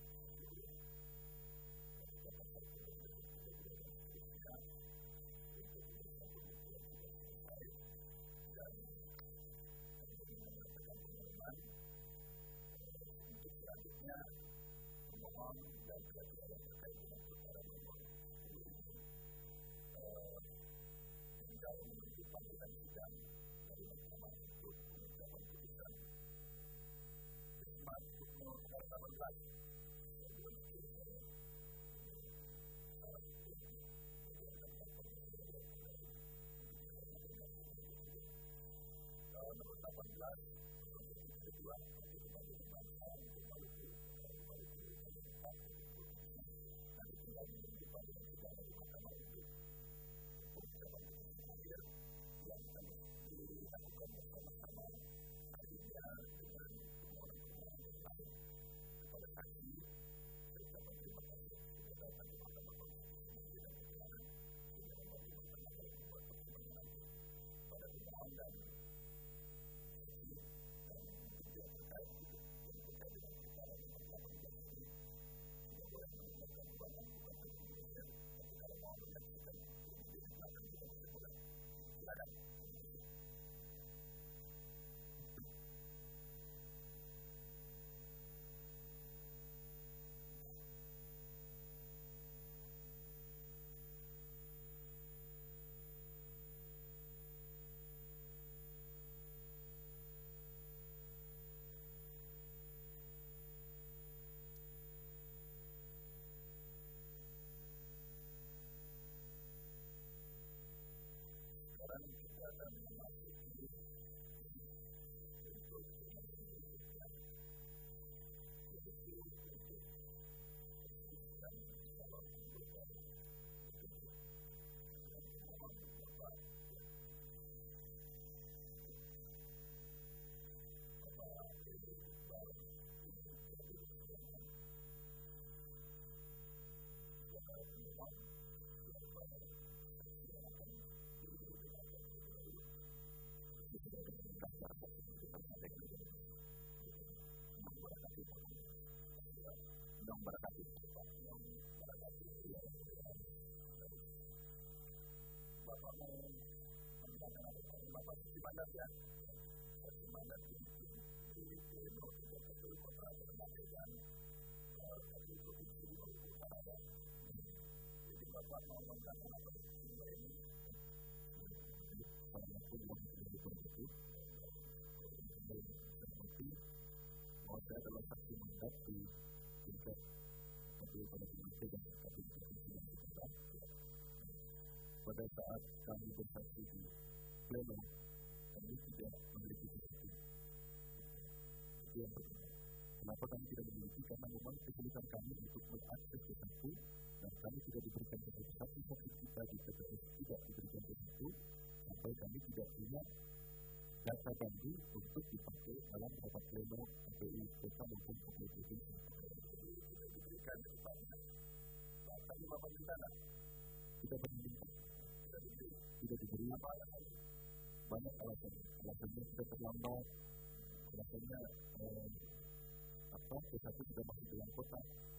dan mengatakan pengumuman untuk selanjutnya pemohon dan pihak-pihak yang terkait dengan perkara nomor 10 ini tinggal menunggu panggilan sidang dari Mahkamah untuk pengucapan putusan. Ismat Pukul 18 nomor 18 kedua Partai Kebangkitan Bangsa untuk Maluku dan tinggal menunggu panggilan sidang dari Mahkamah untuk pengucapan putusan akhir yang akan dilakukan bersama-sama harinya dengan permohonan-permohonan yang lain kepada saksi. Saya ucapkan terima kasih sudah datang ke Mahkamah Konstitusi dan Kebenaran sehingga membantu Mahkamah dalam membuat pertimbangan nanti pada pemohon dan yang terkait dengan perkara nomor 18 ini tidak boleh meninggalkan ruangan bukan kemudian tapi kalau mau menyaksikan lebih di belakang juga bisa boleh. Silakan. Sekarang kita akan memasuki untuk menyelesaikan yaitu untuk dan calon anggota DPD yang memohon Bapak Iqbal Kadir Sulaiman sebagai pemohon daripada saksi yang akan Bapak mau menanyakan apa? Bapak di mana ya? Di mana di Pleno juga KPU Kota Ternate dan KPU Provinsi Maluku Utara. Jadi Bapak mau menanyakan apa ini? Saya adalah saksi mandat di tingkat KPU Provinsi dan KPU Provinsi Maluku Utara. Pada saat kami bersaksi di Pleno, kami tidak memiliki sesuatu. Itu yang pertama. Kenapa kami tidak memiliki? Karena memang kesulitan kami untuk mengakses sesuatu dan kami tidak diberikan sesuatu. Saksi kita di TPS tidak diberikan sesuatu sampai kami tidak punya data banding untuk dipakai dalam rapat pleno KPU Kota maupun KPU Provinsi. Diberikan kepadanya. Tapi Bapak minta tak? Tidak berminta. Tidak diberi. Apa alasannya? Banyak alasan. Alasannya sudah terlambat. Alasannya sesuatu sudah masuk dalam kota.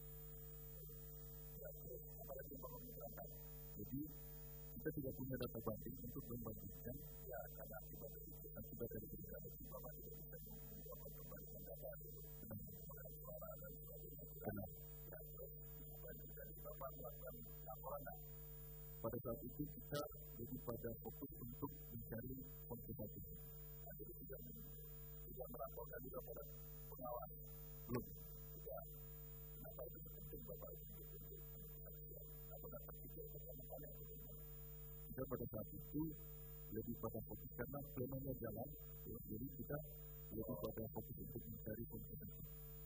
Apalagi Bapak minta. Jadi kita tidak punya data banding untuk membandingkan ya karena akibat dari berita itu Bapak tidak bisa membuat perbandingan data dengan menggunakan suara dan sebagainya karena ya terus membandingkan Bapak melakukan laporan. Pada saat itu kita jadi pada fokus untuk mencari konsultasi. Jadi tidak melaporkan juga pada pengawas. Belum. Tidak. Kenapa itu penting Bapak untuk kesaksian atau dapat kita pertama kali yang kedua? Kita pada saat itu lebih pada fokus karena plenonya jalan, jadi kita lebih pada fokus untuk mencari konsultasi.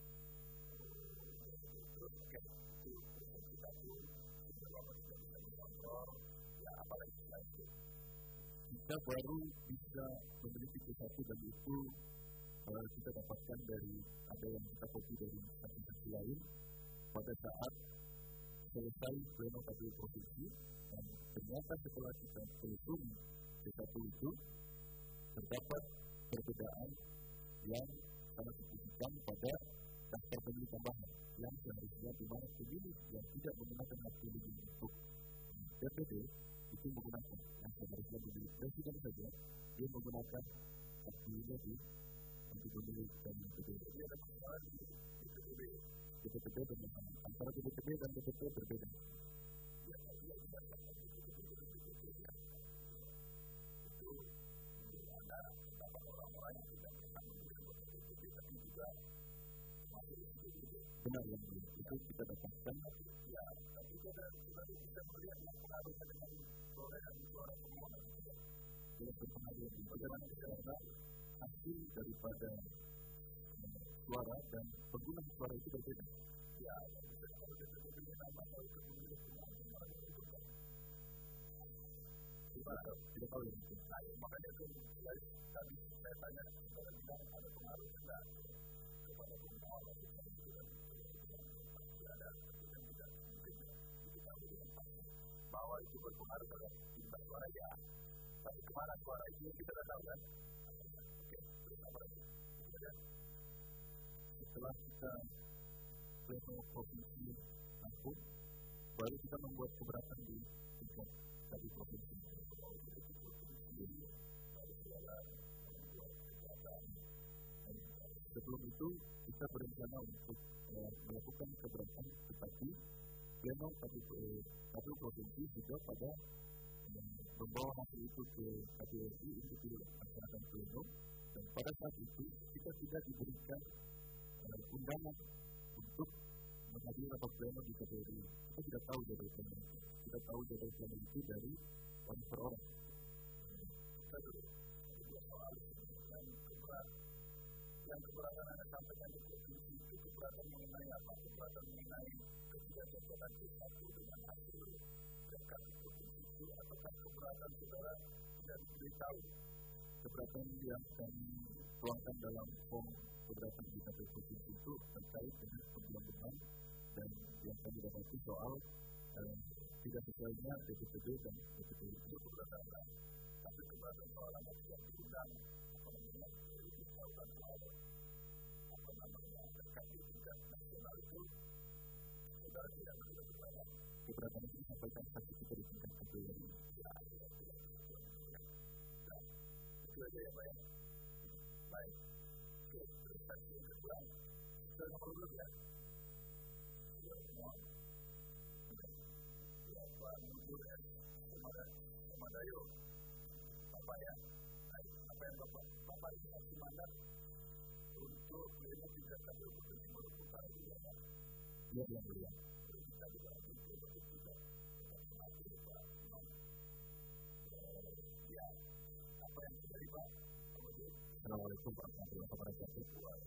Terus itu konsultasi sehingga Bapak tidak bisa mengontrol ya apalagi selain itu. Kita baru bisa memiliki sesuatu dan itu kita dapatkan dari ada yang kita copy dari saksi-saksi lain pada saat selesai pleno KPU Provinsi dan ternyata setelah kita telusuri sesuatu itu terdapat perbedaan yang sangat signifikan pada daftar pemilih tambahan yang seharusnya di mana pemilih yang tidak menggunakan hak pilih untuk DPD itu menggunakan yang seharusnya memilih presiden saja, dia menggunakan hak pilihnya untuk memilih dan DPD. Dia ada persoalan di DPD berbeda, antara DPD dan DPD berbeda. Itu ada beberapa orang-orang yang tidak pernah memilih DPD tapi juga benar yang itu kita dapatkan ya, tapi kita bisa melihat pengaruhnya dengan suara pemohon jelas berpengaruh bagaimana karena hasil daripada suara dan pengguna suara itu berbeda ya, kalau DPD nama kalau kemudian pemohon tidak tahu ya makanya itu tadi saya tanya kepada bilang ada pengaruh enggak kepada pemohon bahwa itu berpengaruh terhadap jumlah suara ya, tapi kemana suara itu kita tidak tahu kan? Oke, terus apa lagi? Setelah kita level provinsi mampu, baru kita membuat keberatan di tingkat satu provinsi. Sebelum itu kita berencana untuk melakukan keberatan tetapi pleno satu provinsi juga pada membawa hasil itu ke KPRI untuk dilaksanakan pleno dan pada saat itu kita tidak diberikan undangan untuk menghadiri rapat pleno di KPRI. Kita tidak tahu jadwal pleno. Kita tahu jadwal pleno itu dari orang per orang. Yang keberatan Anda sampaikan di provinsi itu keberatan mengenai apa? Keberatan mengenai ketidakcocokan C1 dengan hasil rekap di provinsi itu ataukah keberatan saudara tidak diberitahu? Keberatan yang kami tuangkan dalam form keberatan di KPU provinsi itu terkait dengan penggelembungan dan yang kami dapati soal tidak sesuainya DPD dan DPD itu keberatan. Tapi keberatan soal anak yang diundang rekap di tingkat nasional itu saudara tidak begitu keberatan. Keberatan itu disampaikan saksi kita di tingkat KPRI. Ya, itu aja ya Pak ya. Baik. Oke, terus saksi yang kedua kita nomor dulu ya. Ya, mohon. Ya, Pak Nujur S. Komadayo. Bapak ya. Baik, apa yang Bapak ini kasih mandat untuk pleno tingkat KPU Provinsi Maluku Utara juga ya? Iya, yang mulia. Kita juga juga ya, apa yang terjadi Pak? Assalamualaikum warahmatullahi wabarakatuh.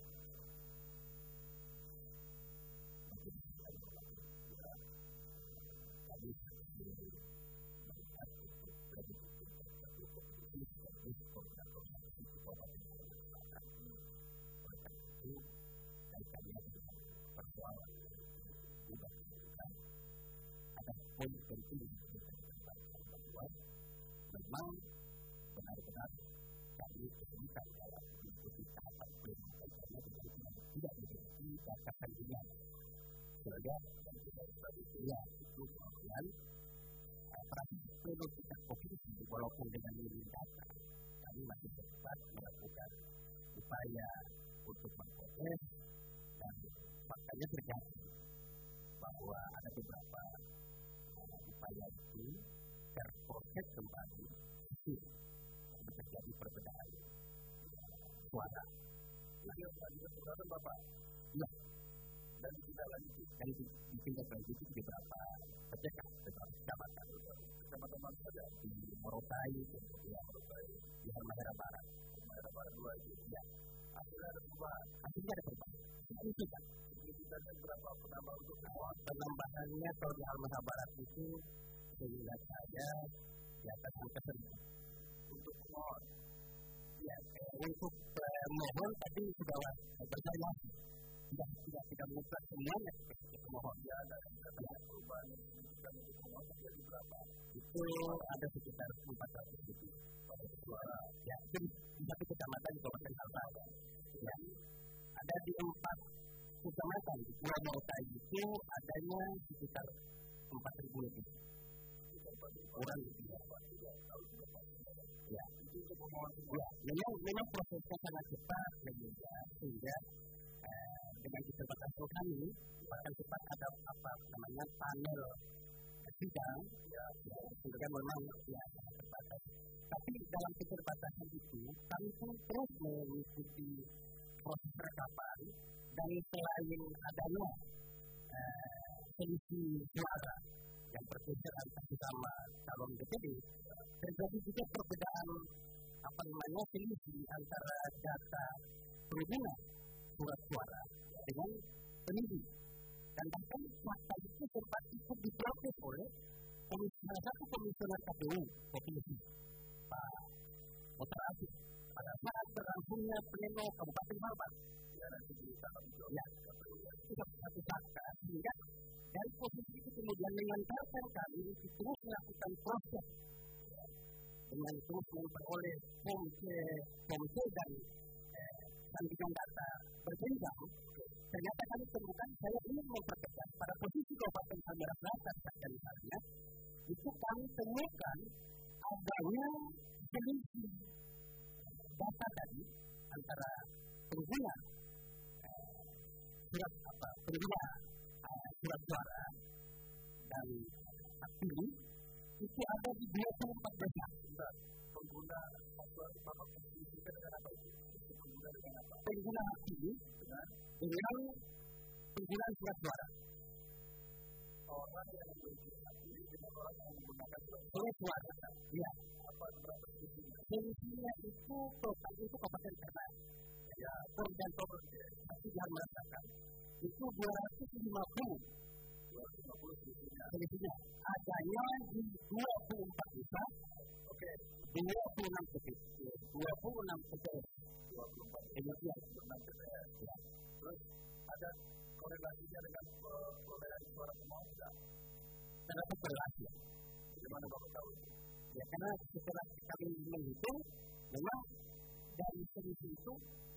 Memang benar-benar kami kesulitan dalam mengikuti tahapan pleno karena tidak memiliki data kandungan. Sehingga yang kita sebut ya itu kemudian proses pleno tingkat provinsi walaupun dengan minim data kami masih sempat melakukan upaya untuk memproses dan faktanya terjadi bahwa ada beberapa upaya itu terproses kembali itu terjadi perbedaan suara. Nah, yang tadi disebutkan Bapak, ya, dan tidak lanjut, dan tidak lanjut itu beberapa PCK, beberapa kecamatan mana saja di Morotai, kemudian di Halmahera Barat 2 itu, ya. Hasilnya ada perubahan. Signifikannya berapa penambah untuk pemohon? Penambahannya kalau di Halmahera Barat itu sehingga saya di atas angka 1.000 untuk pemohon. Ya, untuk pemohon tadi sudah berjaya tidak mengubah semuanya seperti pemohon. Ya, ada perubahan yang signifikan untuk pemohon jadi berapa? Itu ada sekitar 400 pada suara. Ya, itu di satu kecamatan di Kota itu adanya sekitar 4.000 lebih orang lebih. Ya, memang prosesnya sangat cepat dan mudah sehingga dengan keterbatasan kami akan cepat ada panel sidang sehingga memang sangat terbatas. Tapi dalam keterbatasan itu kami pun terus mengikuti proses rekapan dan selain adanya selisih suara yang bergeser antara sama calon DPD, terjadi juga perbedaan selisih antara data pengguna surat suara dengan pemilih. Dan bahkan fakta itu sempat ikut diprotes oleh salah satu komisioner KPU provinsi Pak Dr. Asif pada saat berlangsungnya pleno Kabupaten Malbar. Itu satu fakta sehingga dari posisi itu kemudian mengantarkan kami untuk terus melakukan proses dengan terus memperoleh form dan sandingan data berjenjang. Ternyata kami temukan saya ingin memperketat pada posisi Kabupaten Halmahera Selatan dan misalnya itu kami temukan adanya selisih data tadi antara pengguna surat suara dan hak pilih itu ada di 24 desa. Pengguna hak pilih dengan pengguna surat suara. Orang yang memiliki hak pilih dengan orang yang menggunakan surat suara. Ya. Selisihnya itu total itu Kabupaten Serang. Ya, dan pasti yang merasakan itu 250 selisihnya adanya di 24 desa, 26 TPS. Demikian. Terus ada korelasinya dengan perolehan suara pemohon tidak? Terdapat korelasi. Bagaimana Bapak tahu? Ya karena setelah kami menghitung, memang dari selisih itu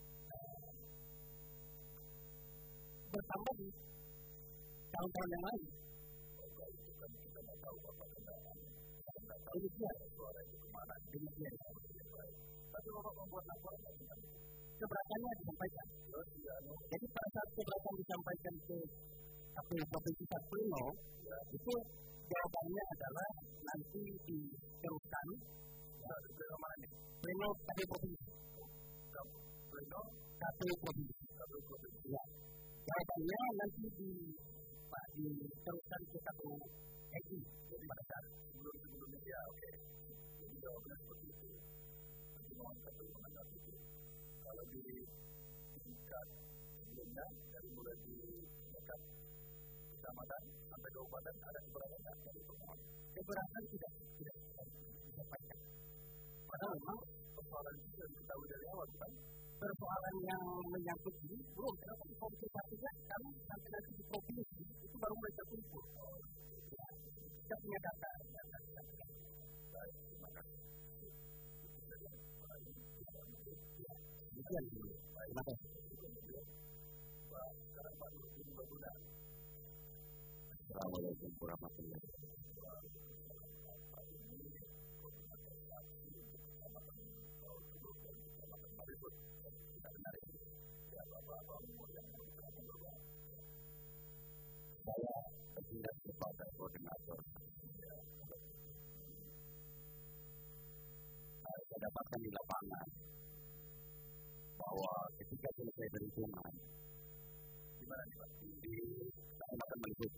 bertambah di tahun-tahun yang lain. Kita tidak tahu Bapak demikian. Suara itu kemana? Demikian. Tapi Bapak membuat laporan keberatannya disampaikan. Jadi pada saat keberatan disampaikan ke KPU Provinsi Pleno, itu jawabannya adalah nanti diteruskan Pleno KPU Provinsi. KPU Provinsi. Ya. Jawabannya nanti diteruskan ke KPU RI pada saat sebelumnya. Ya, oke. Jadi jawabannya seperti itu. Nanti mohon KPU menanggapi itu. Kalau di tingkat sebelumnya dari mulai di tingkat kecamatan sampai kabupaten ada keberatan dari pemohon. Keberatan tidak disampaikan. Padahal memang persoalan itu sudah diketahui dari awal, bukan? Persoalan yang menyangkut ini belum. Kenapa di Komisi 1 kami sampai nanti di provinsi itu baru mulai terkumpul. Kita punya data. Baik, terima kasih. Demikian. Terima kasih. Sekarang Pak Nurdin Baguna. Assalamualaikum warahmatullahi wabarakatuh. Saya bertindak sebagai koordinator. Saya dapatkan di lapangan bahwa ketika selesai perhitungan di mana di Kecamatan Meliput,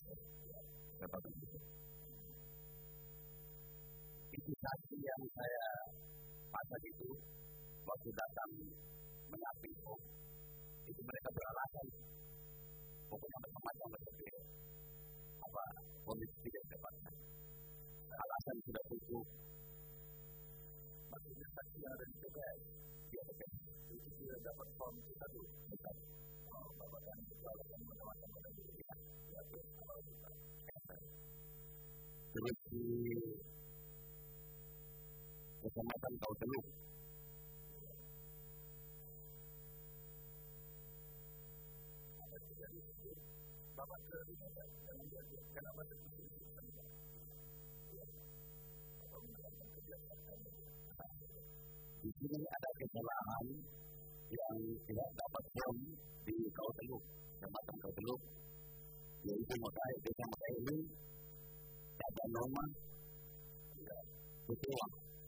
itu saksi yang saya pasang itu waktu datang menyapi itu mereka beralasan pokoknya macam-macam seperti kondisi tidak dapatkan alasan sudah cukup. Maksudnya saksi yang ada di TPS itu sudah dapat form satu Bapak kan alasan macam-macam terus di Kecamatan Kauteluk Bapak ke ini kan, kenapa di sini ada kesalahan yang tidak dapat form di Kauteluk, Kecamatan Kauteluk, yaitu desa Makai ini ada nama ketua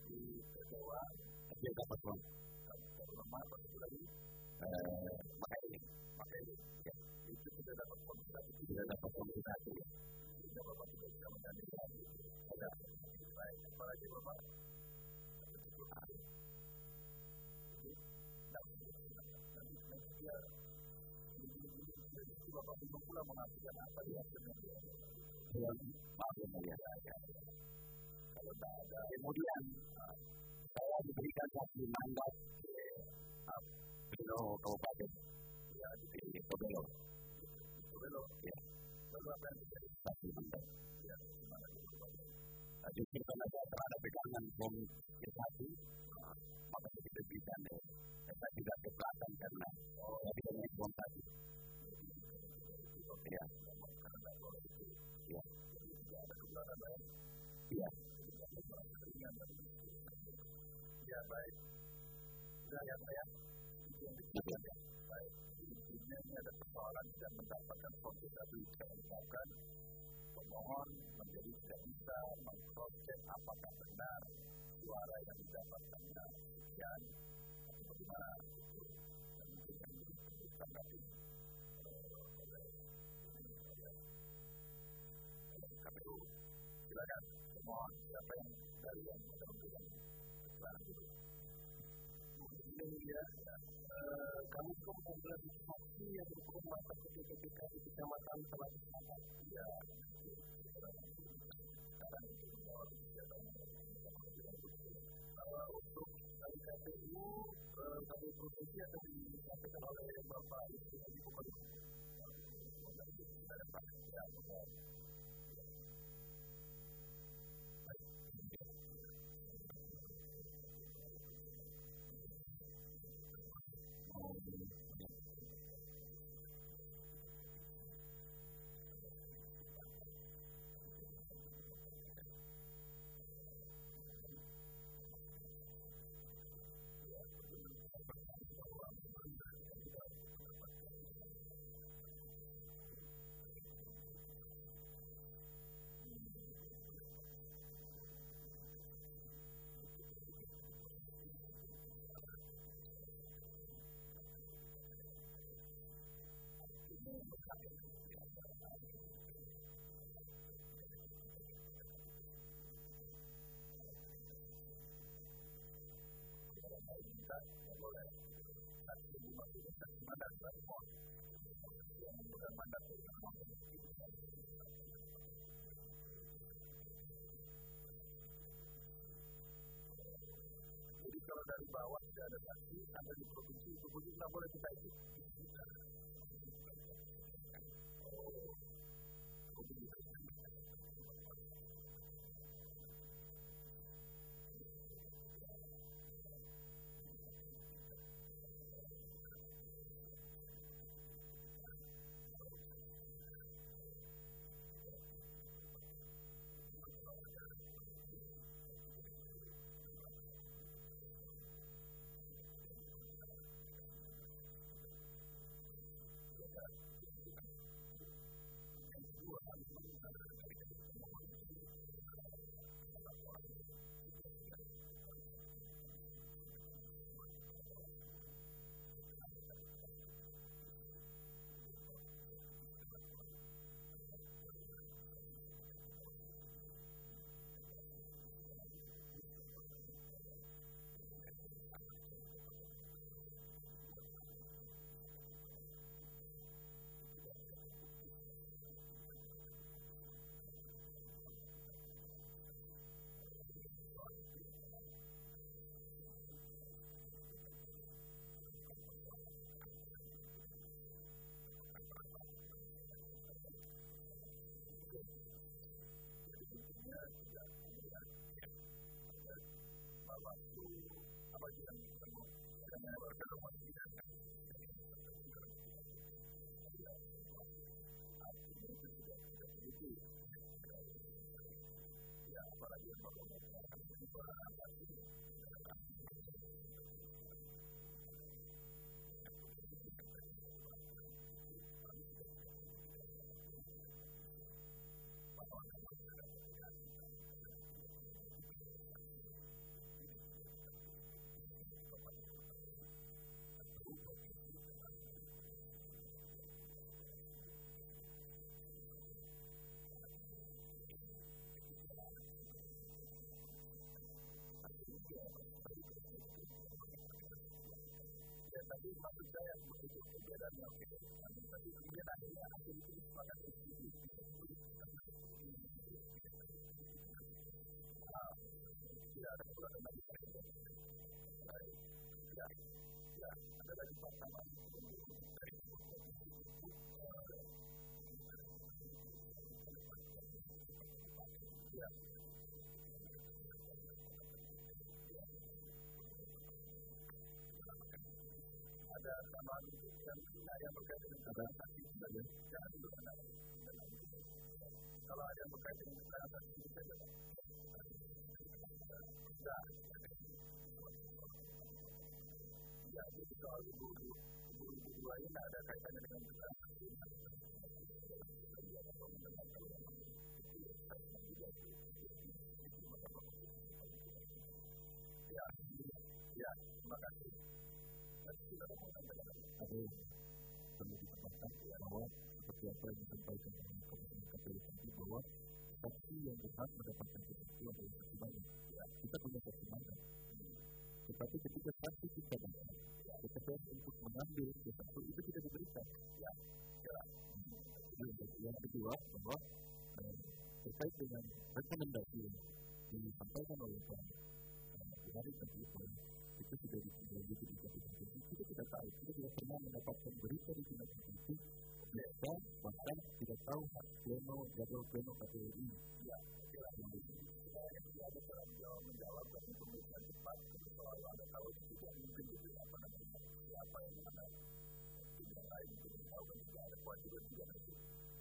dia dapat form. Nama apa itu lagi? Makai ini Itu tidak dapat form komunikasi. Tidak Bapak tidak bisa menjadi lagi. Ada baik, apalagi Bapak Bapak bingung pula mengajukan apa dia sebenarnya. Kalau tak ada, kemudian saya diberikan satu mandat Belo Kabupaten di Kobelo. Ya. Lalu apa yang terjadi? Satu mandat. Ya, gimana itu? Justru karena saya terhadap pegangan form C1, maka kita berikan saya tidak keberatan karena saya tidak naik form tadi. Ya. Ya. Ya. Ya, baik. Sudah ya, saya. Itu yang dikatakan ya. Baik. Intinya ini ada persoalan tidak mendapatkan form C1 yang menyebabkan pemohon menjadi tidak bisa mengcross-check apakah benar suara yang didapatkannya sekian atau bagaimana. Dan mungkin yang ditanggapi oleh KPU. Silakan, pemohon siapa yang dari yang memberikan keterangan itu. Ya, kami membuat saksi yang berhubung masa PPK di Kecamatan Selatan Selatan. Ya, sekarang untuk dari KPU, kami provinsi akan disampaikan oleh Bapak Ibu Gubernur. Jadi kalau dari bawah tidak ada saksi, ada di provinsi itu tidak boleh kita ikut. apalagi yang tapi maksud saya begitu perbedaannya oke. Tapi kemudian akhirnya hasil itu disepakati diskusi. Tidak ada kekurangan lagi. Ya, ada lagi pertama. Ya. Ada tambahan yang berkaitan dengan transaksi saja. Jangan dulu kalau ada yang berkaitan dengan transaksi saja. Nah, ya jadi soal ibu dua ini ada kaitannya dengan transaksi. Ya, terima kasih. Perlu ditambahkan bahwa seperti apa yang disampaikan oleh Komisi KPU tadi bahwa saksi yang berhak mendapatkan saksi adalah saksi banyak. Kita punya saksi banyak. Tetapi ketika saksi kita banyak, ketika untuk mengambil sesuatu itu tidak diberikan. Yang kedua bahwa terkait dengan rekomendasi yang disampaikan oleh Pak Buhari tadi itu sudah ditinjau di KPU. Kita tidak tahu, kita tidak pernah mendapatkan berita di tindak itu, dan bahkan tidak tahu hak pleno jadwal pleno KPU ini. Ya, saya ada dalam menjawab dan pemeriksaan cepat soal Anda tahu juga mungkin itu apa namanya siapa yang mana yang lain untuk tahu dan juga ada kewajiban juga nanti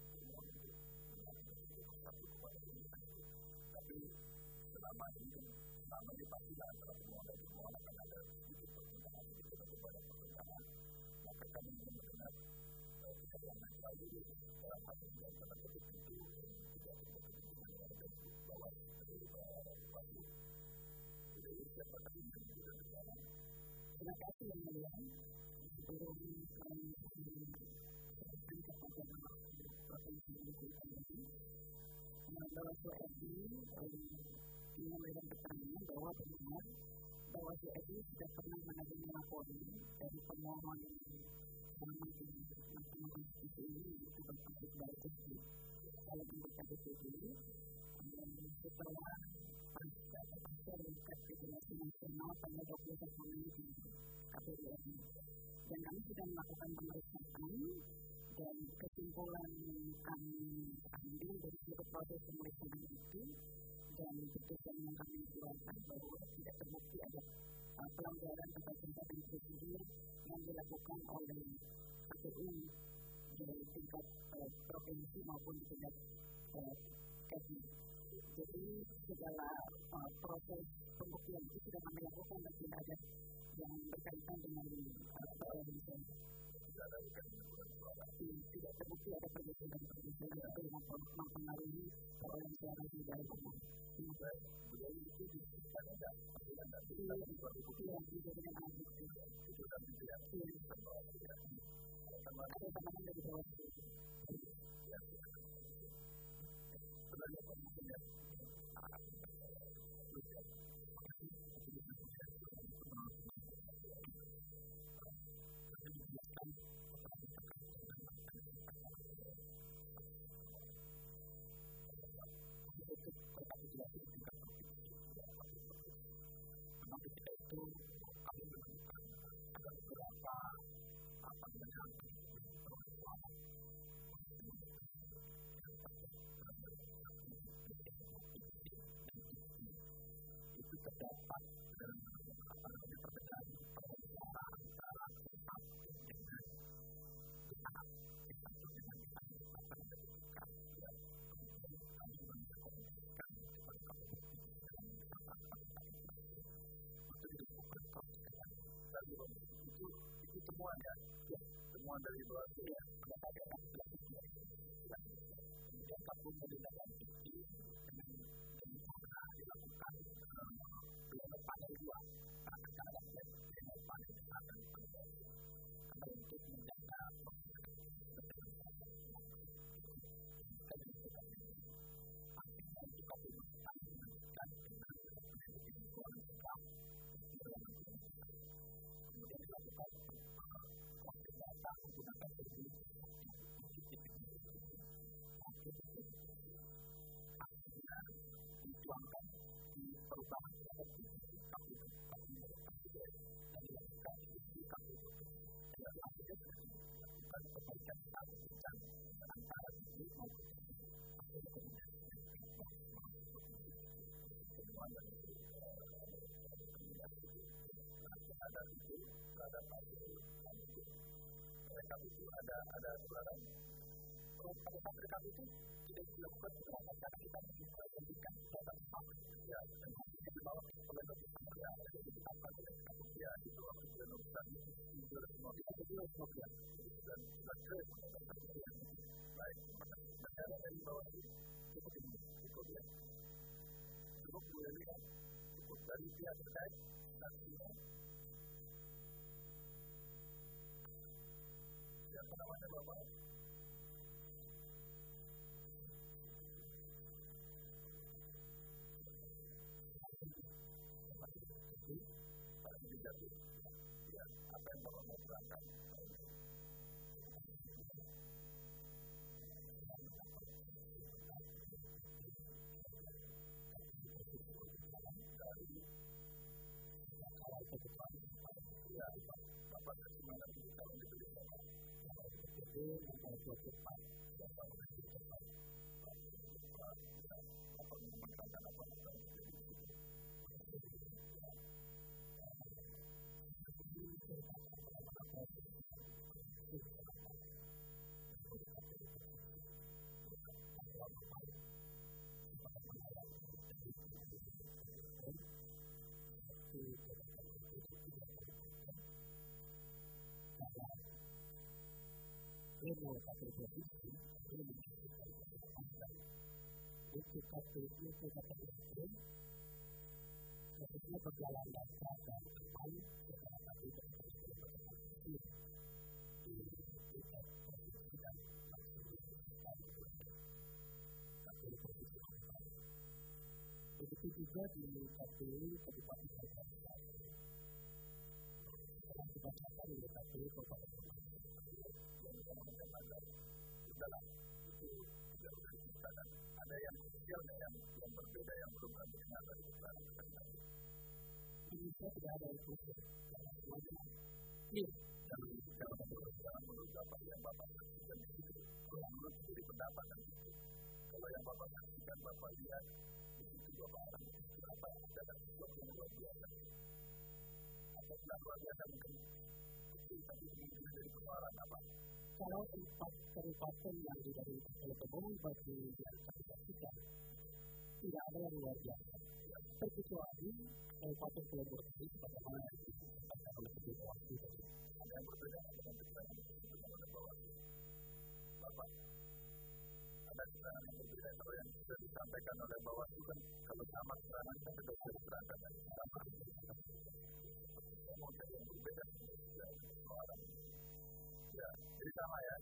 tapi selama ini pastilah antara semua dan semua akan ada sedikit pertentangan sedikit kepada pertentangan maka kami ingin mendengar kesayangan selalu dalam hal ini dan karena ketika itu tidak ada bawah wajib jadi siapa tadi yang sudah berjalan terima kasih yang mulia sebelum kami kepada provinsi ini Bawaslu RI menyampaikan pertanyaan bahwa benar Bawaslu RI sudah pernah menerima laporan dari pemohon sama di Mahkamah Konstitusi ini yaitu Bapak Iqbal Kusdi dalam anggota DPD setelah pasca Federasi Nasional pada 21 Mei di KPU RI dan kami sudah melakukan pemeriksaan dan kesimpulan kami ambil dari seluruh proses pemeriksaan itu dan putusan yang kami keluarkan bahwa tidak terbukti ada pelanggaran atas perintah prosedur yang dilakukan oleh KPU dari tingkat provinsi maupun tingkat kabupaten. Jadi segala proses pembuktian itu sudah kami lakukan dan tidak ada yang berkaitan dengan organisasi. Tidak terbukti ada pergeseran itu yang mempengaruhi perolehan suara di daerah. Beliau itu disebutkan ada yang dijadikan alat bukti. Itu kan tidak ada tambahan dari Bawaslu. Sebenarnya kondisinya terdapat perbedaan antara temuan ya, temuan dari Bawaslu ya, kemudian kabur menindaklanjuti dengan dilakukan pleno panel 2 karena pleno panel akan karena untuk menjaga dituangkan di perubahan seperti KPU dan dilakukan di KPU dan dilakukan perbaikan status antara diri maupun temuan dari ada itu terhadap rekap itu ada aturan. pada saat rekap itu tidak dilakukan beberapa cara kita memberikan data sama Ya, dan itu dibawa ke pleno ya, jadi ditambah dengan rekap ya, itu waktu pleno besar itu 2015 dan sudah clear baik, negara dari bawah itu cukup ya, cukup boleh lihat, cukup dari pihak terkait saksinya, siapa namanya Bapak? Ya, apa yang Bapak mau terangkan? Ya, Bapak gimana kalau diberi sama? itu membuat cepat Bapak menerangkan apa? pleno KPU provinsi untuk KPU itu prosesnya berjalan lancar dan aman setelah KPU provinsi begitu juga di KPU Kabupaten Kota. Setelah dibacakan oleh KPU Kabupaten Dalam itu tidak boleh diciptakan. Ada yang kecil, yang berbeda, yang belum kami kenal dari keterangan. Indonesia tidak ada yang khusus. Kalau menurut Bapak yang Bapak saksikan di situ, kalau menurut sendiri pendapat dan itu, kalau yang Bapak saksikan, Bapak lihat di situ Bapak akan apa ada sesuatu yang luar biasa. Atau tidak luar biasa mungkin kecil, tapi mungkin dari persoalan apa? Kalau empat kabupaten yang didapatkan oleh pemohon bagi yang kami saksikan, tidak ada yang luar biasa. Terkecuali Kabupaten Pulau Borneo, bagaimana yang disampaikan oleh Ketua Bawaslu. Ada yang berbeda dengan keterangan oleh Bawaslu. Bapak, ada keterangan yang berbeda kalau yang sudah disampaikan oleh Bawaslu kan kalau sama keterangan kan sudah diterangkan dan sama. Saya mau cari yang berbeda dari orang. Ya, jadi sama ya.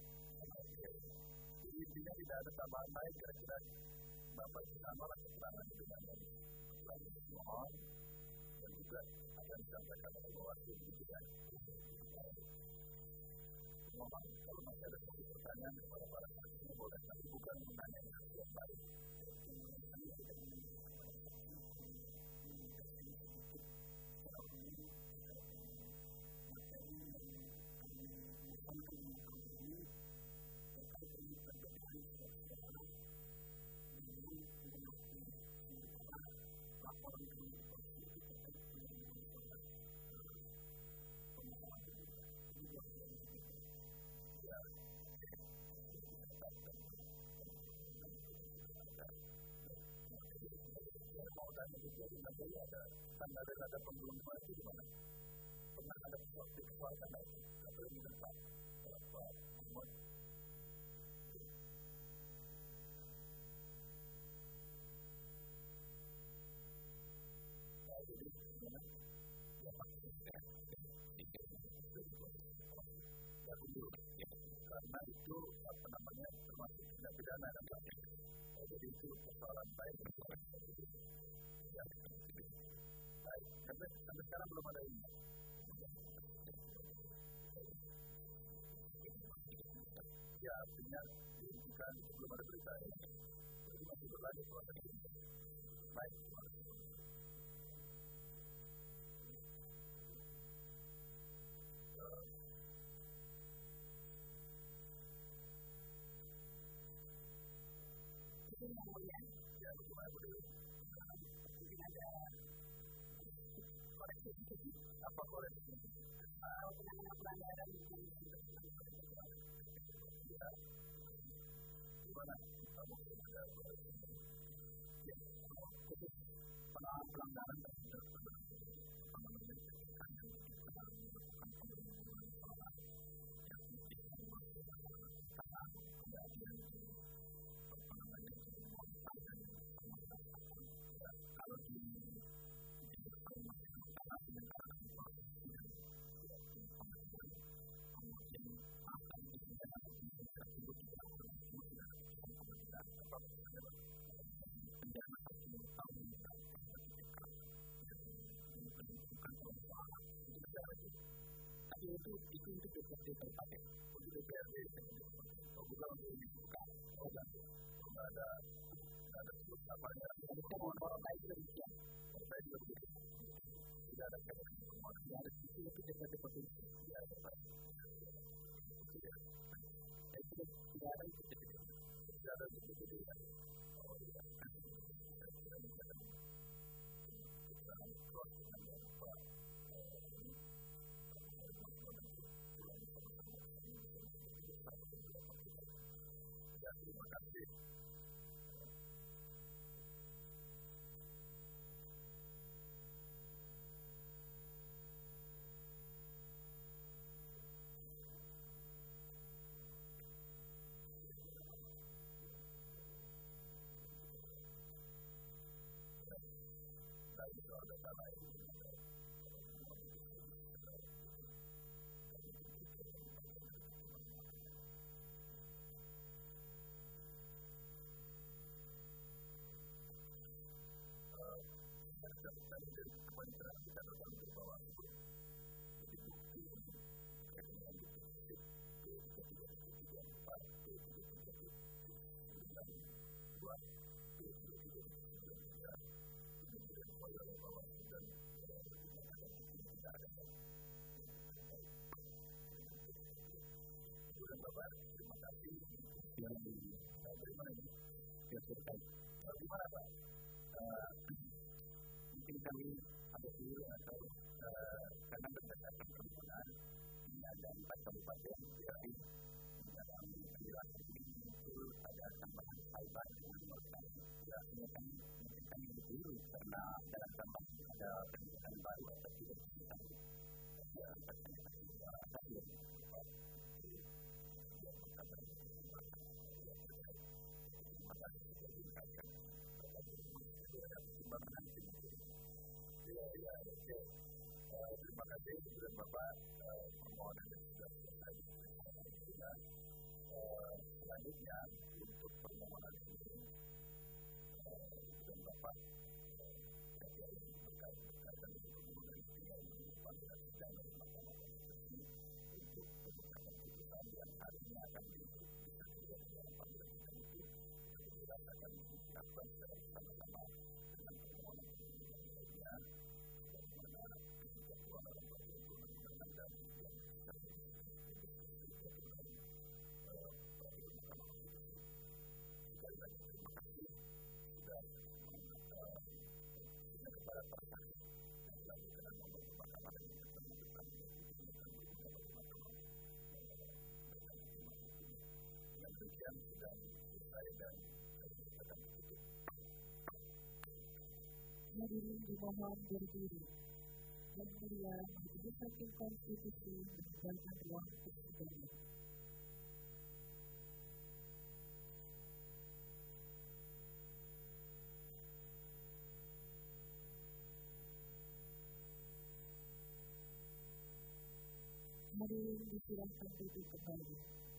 Jadi intinya tidak ada tambahan lain kira-kira Bapak bisa nolak keterangan dengan mohon dan juga akan disampaikan oleh Bawaslu gitu ya. Mohon kalau masih ada pertanyaan kepada para saksi boleh, tapi bukan menanya yang baik. Ada pembelum itu di mana? Pernah ada sesuatu kesalahan persoalan baik ya, baik sampai sekarang belum ada ini ya, artinya bukan belum ada berita ya, jadi masih berlanjut proses ini. Baik, itu yang mulia ya bagaimana boleh mungkin ada koreksi sedikit apa koreksi penanganan pelanggaran yang ya gimana kamu ada koreksi ya khusus penanganan pelanggaran terhadap kalau di tapi itu untuk DPRD terpakai untuk DPRD bukan untuk ini bukan nggak ada apa ya kita mau baik demikian saya juga begitu tidak ada kaitan semua yang ada itu DPRD provinsi ya baik tidak ada itu tidak ada begitu ya terima kasih. Dari soal data lain. Dan dari kebanyakan kita datang ke bawah itu jadi bukti dengan bukti P334 P334 2 P334 kemudian oleh bawah dan tidak ada kemudian Bapak terima kasih yang dari mana ini yang terkait di mana Pak mungkin kami ada dulu atau karena berdasarkan permohonan ini ada 4 kabupaten jadi dalam penjelasan ini muncul ada tambahan cyber dengan melakukan ya ini kami dulu karena dalam tambahan ada penjelasan baru atau tidak bisa ya tadi ya, oke. Terima kasih kepada Bapak permohonan yang sudah selesai. Selanjutnya untuk permohonan ini dan Bapak yang berkaitan dengan permohonan yang panggilan sidang dari Mahkamah Konstitusi untuk pengucapan putusan yang hari ini akan disaksikan dalam panggilan sidang itu kita akan mengucapkan secara bersama-sama dengan permohonan lainnya. Sekali lagi terima kasih sudah kepada para saksi yang telah berkenan membantu mahkamah dan menentukan dengan demikian sudah selesai dan kita akan tutup. Hadirin dimohon berdiri. Yang mulia Majelis Hakim Konstitusi meninggalkan ruang persidangan. Hadirin disilahkan duduk kembali.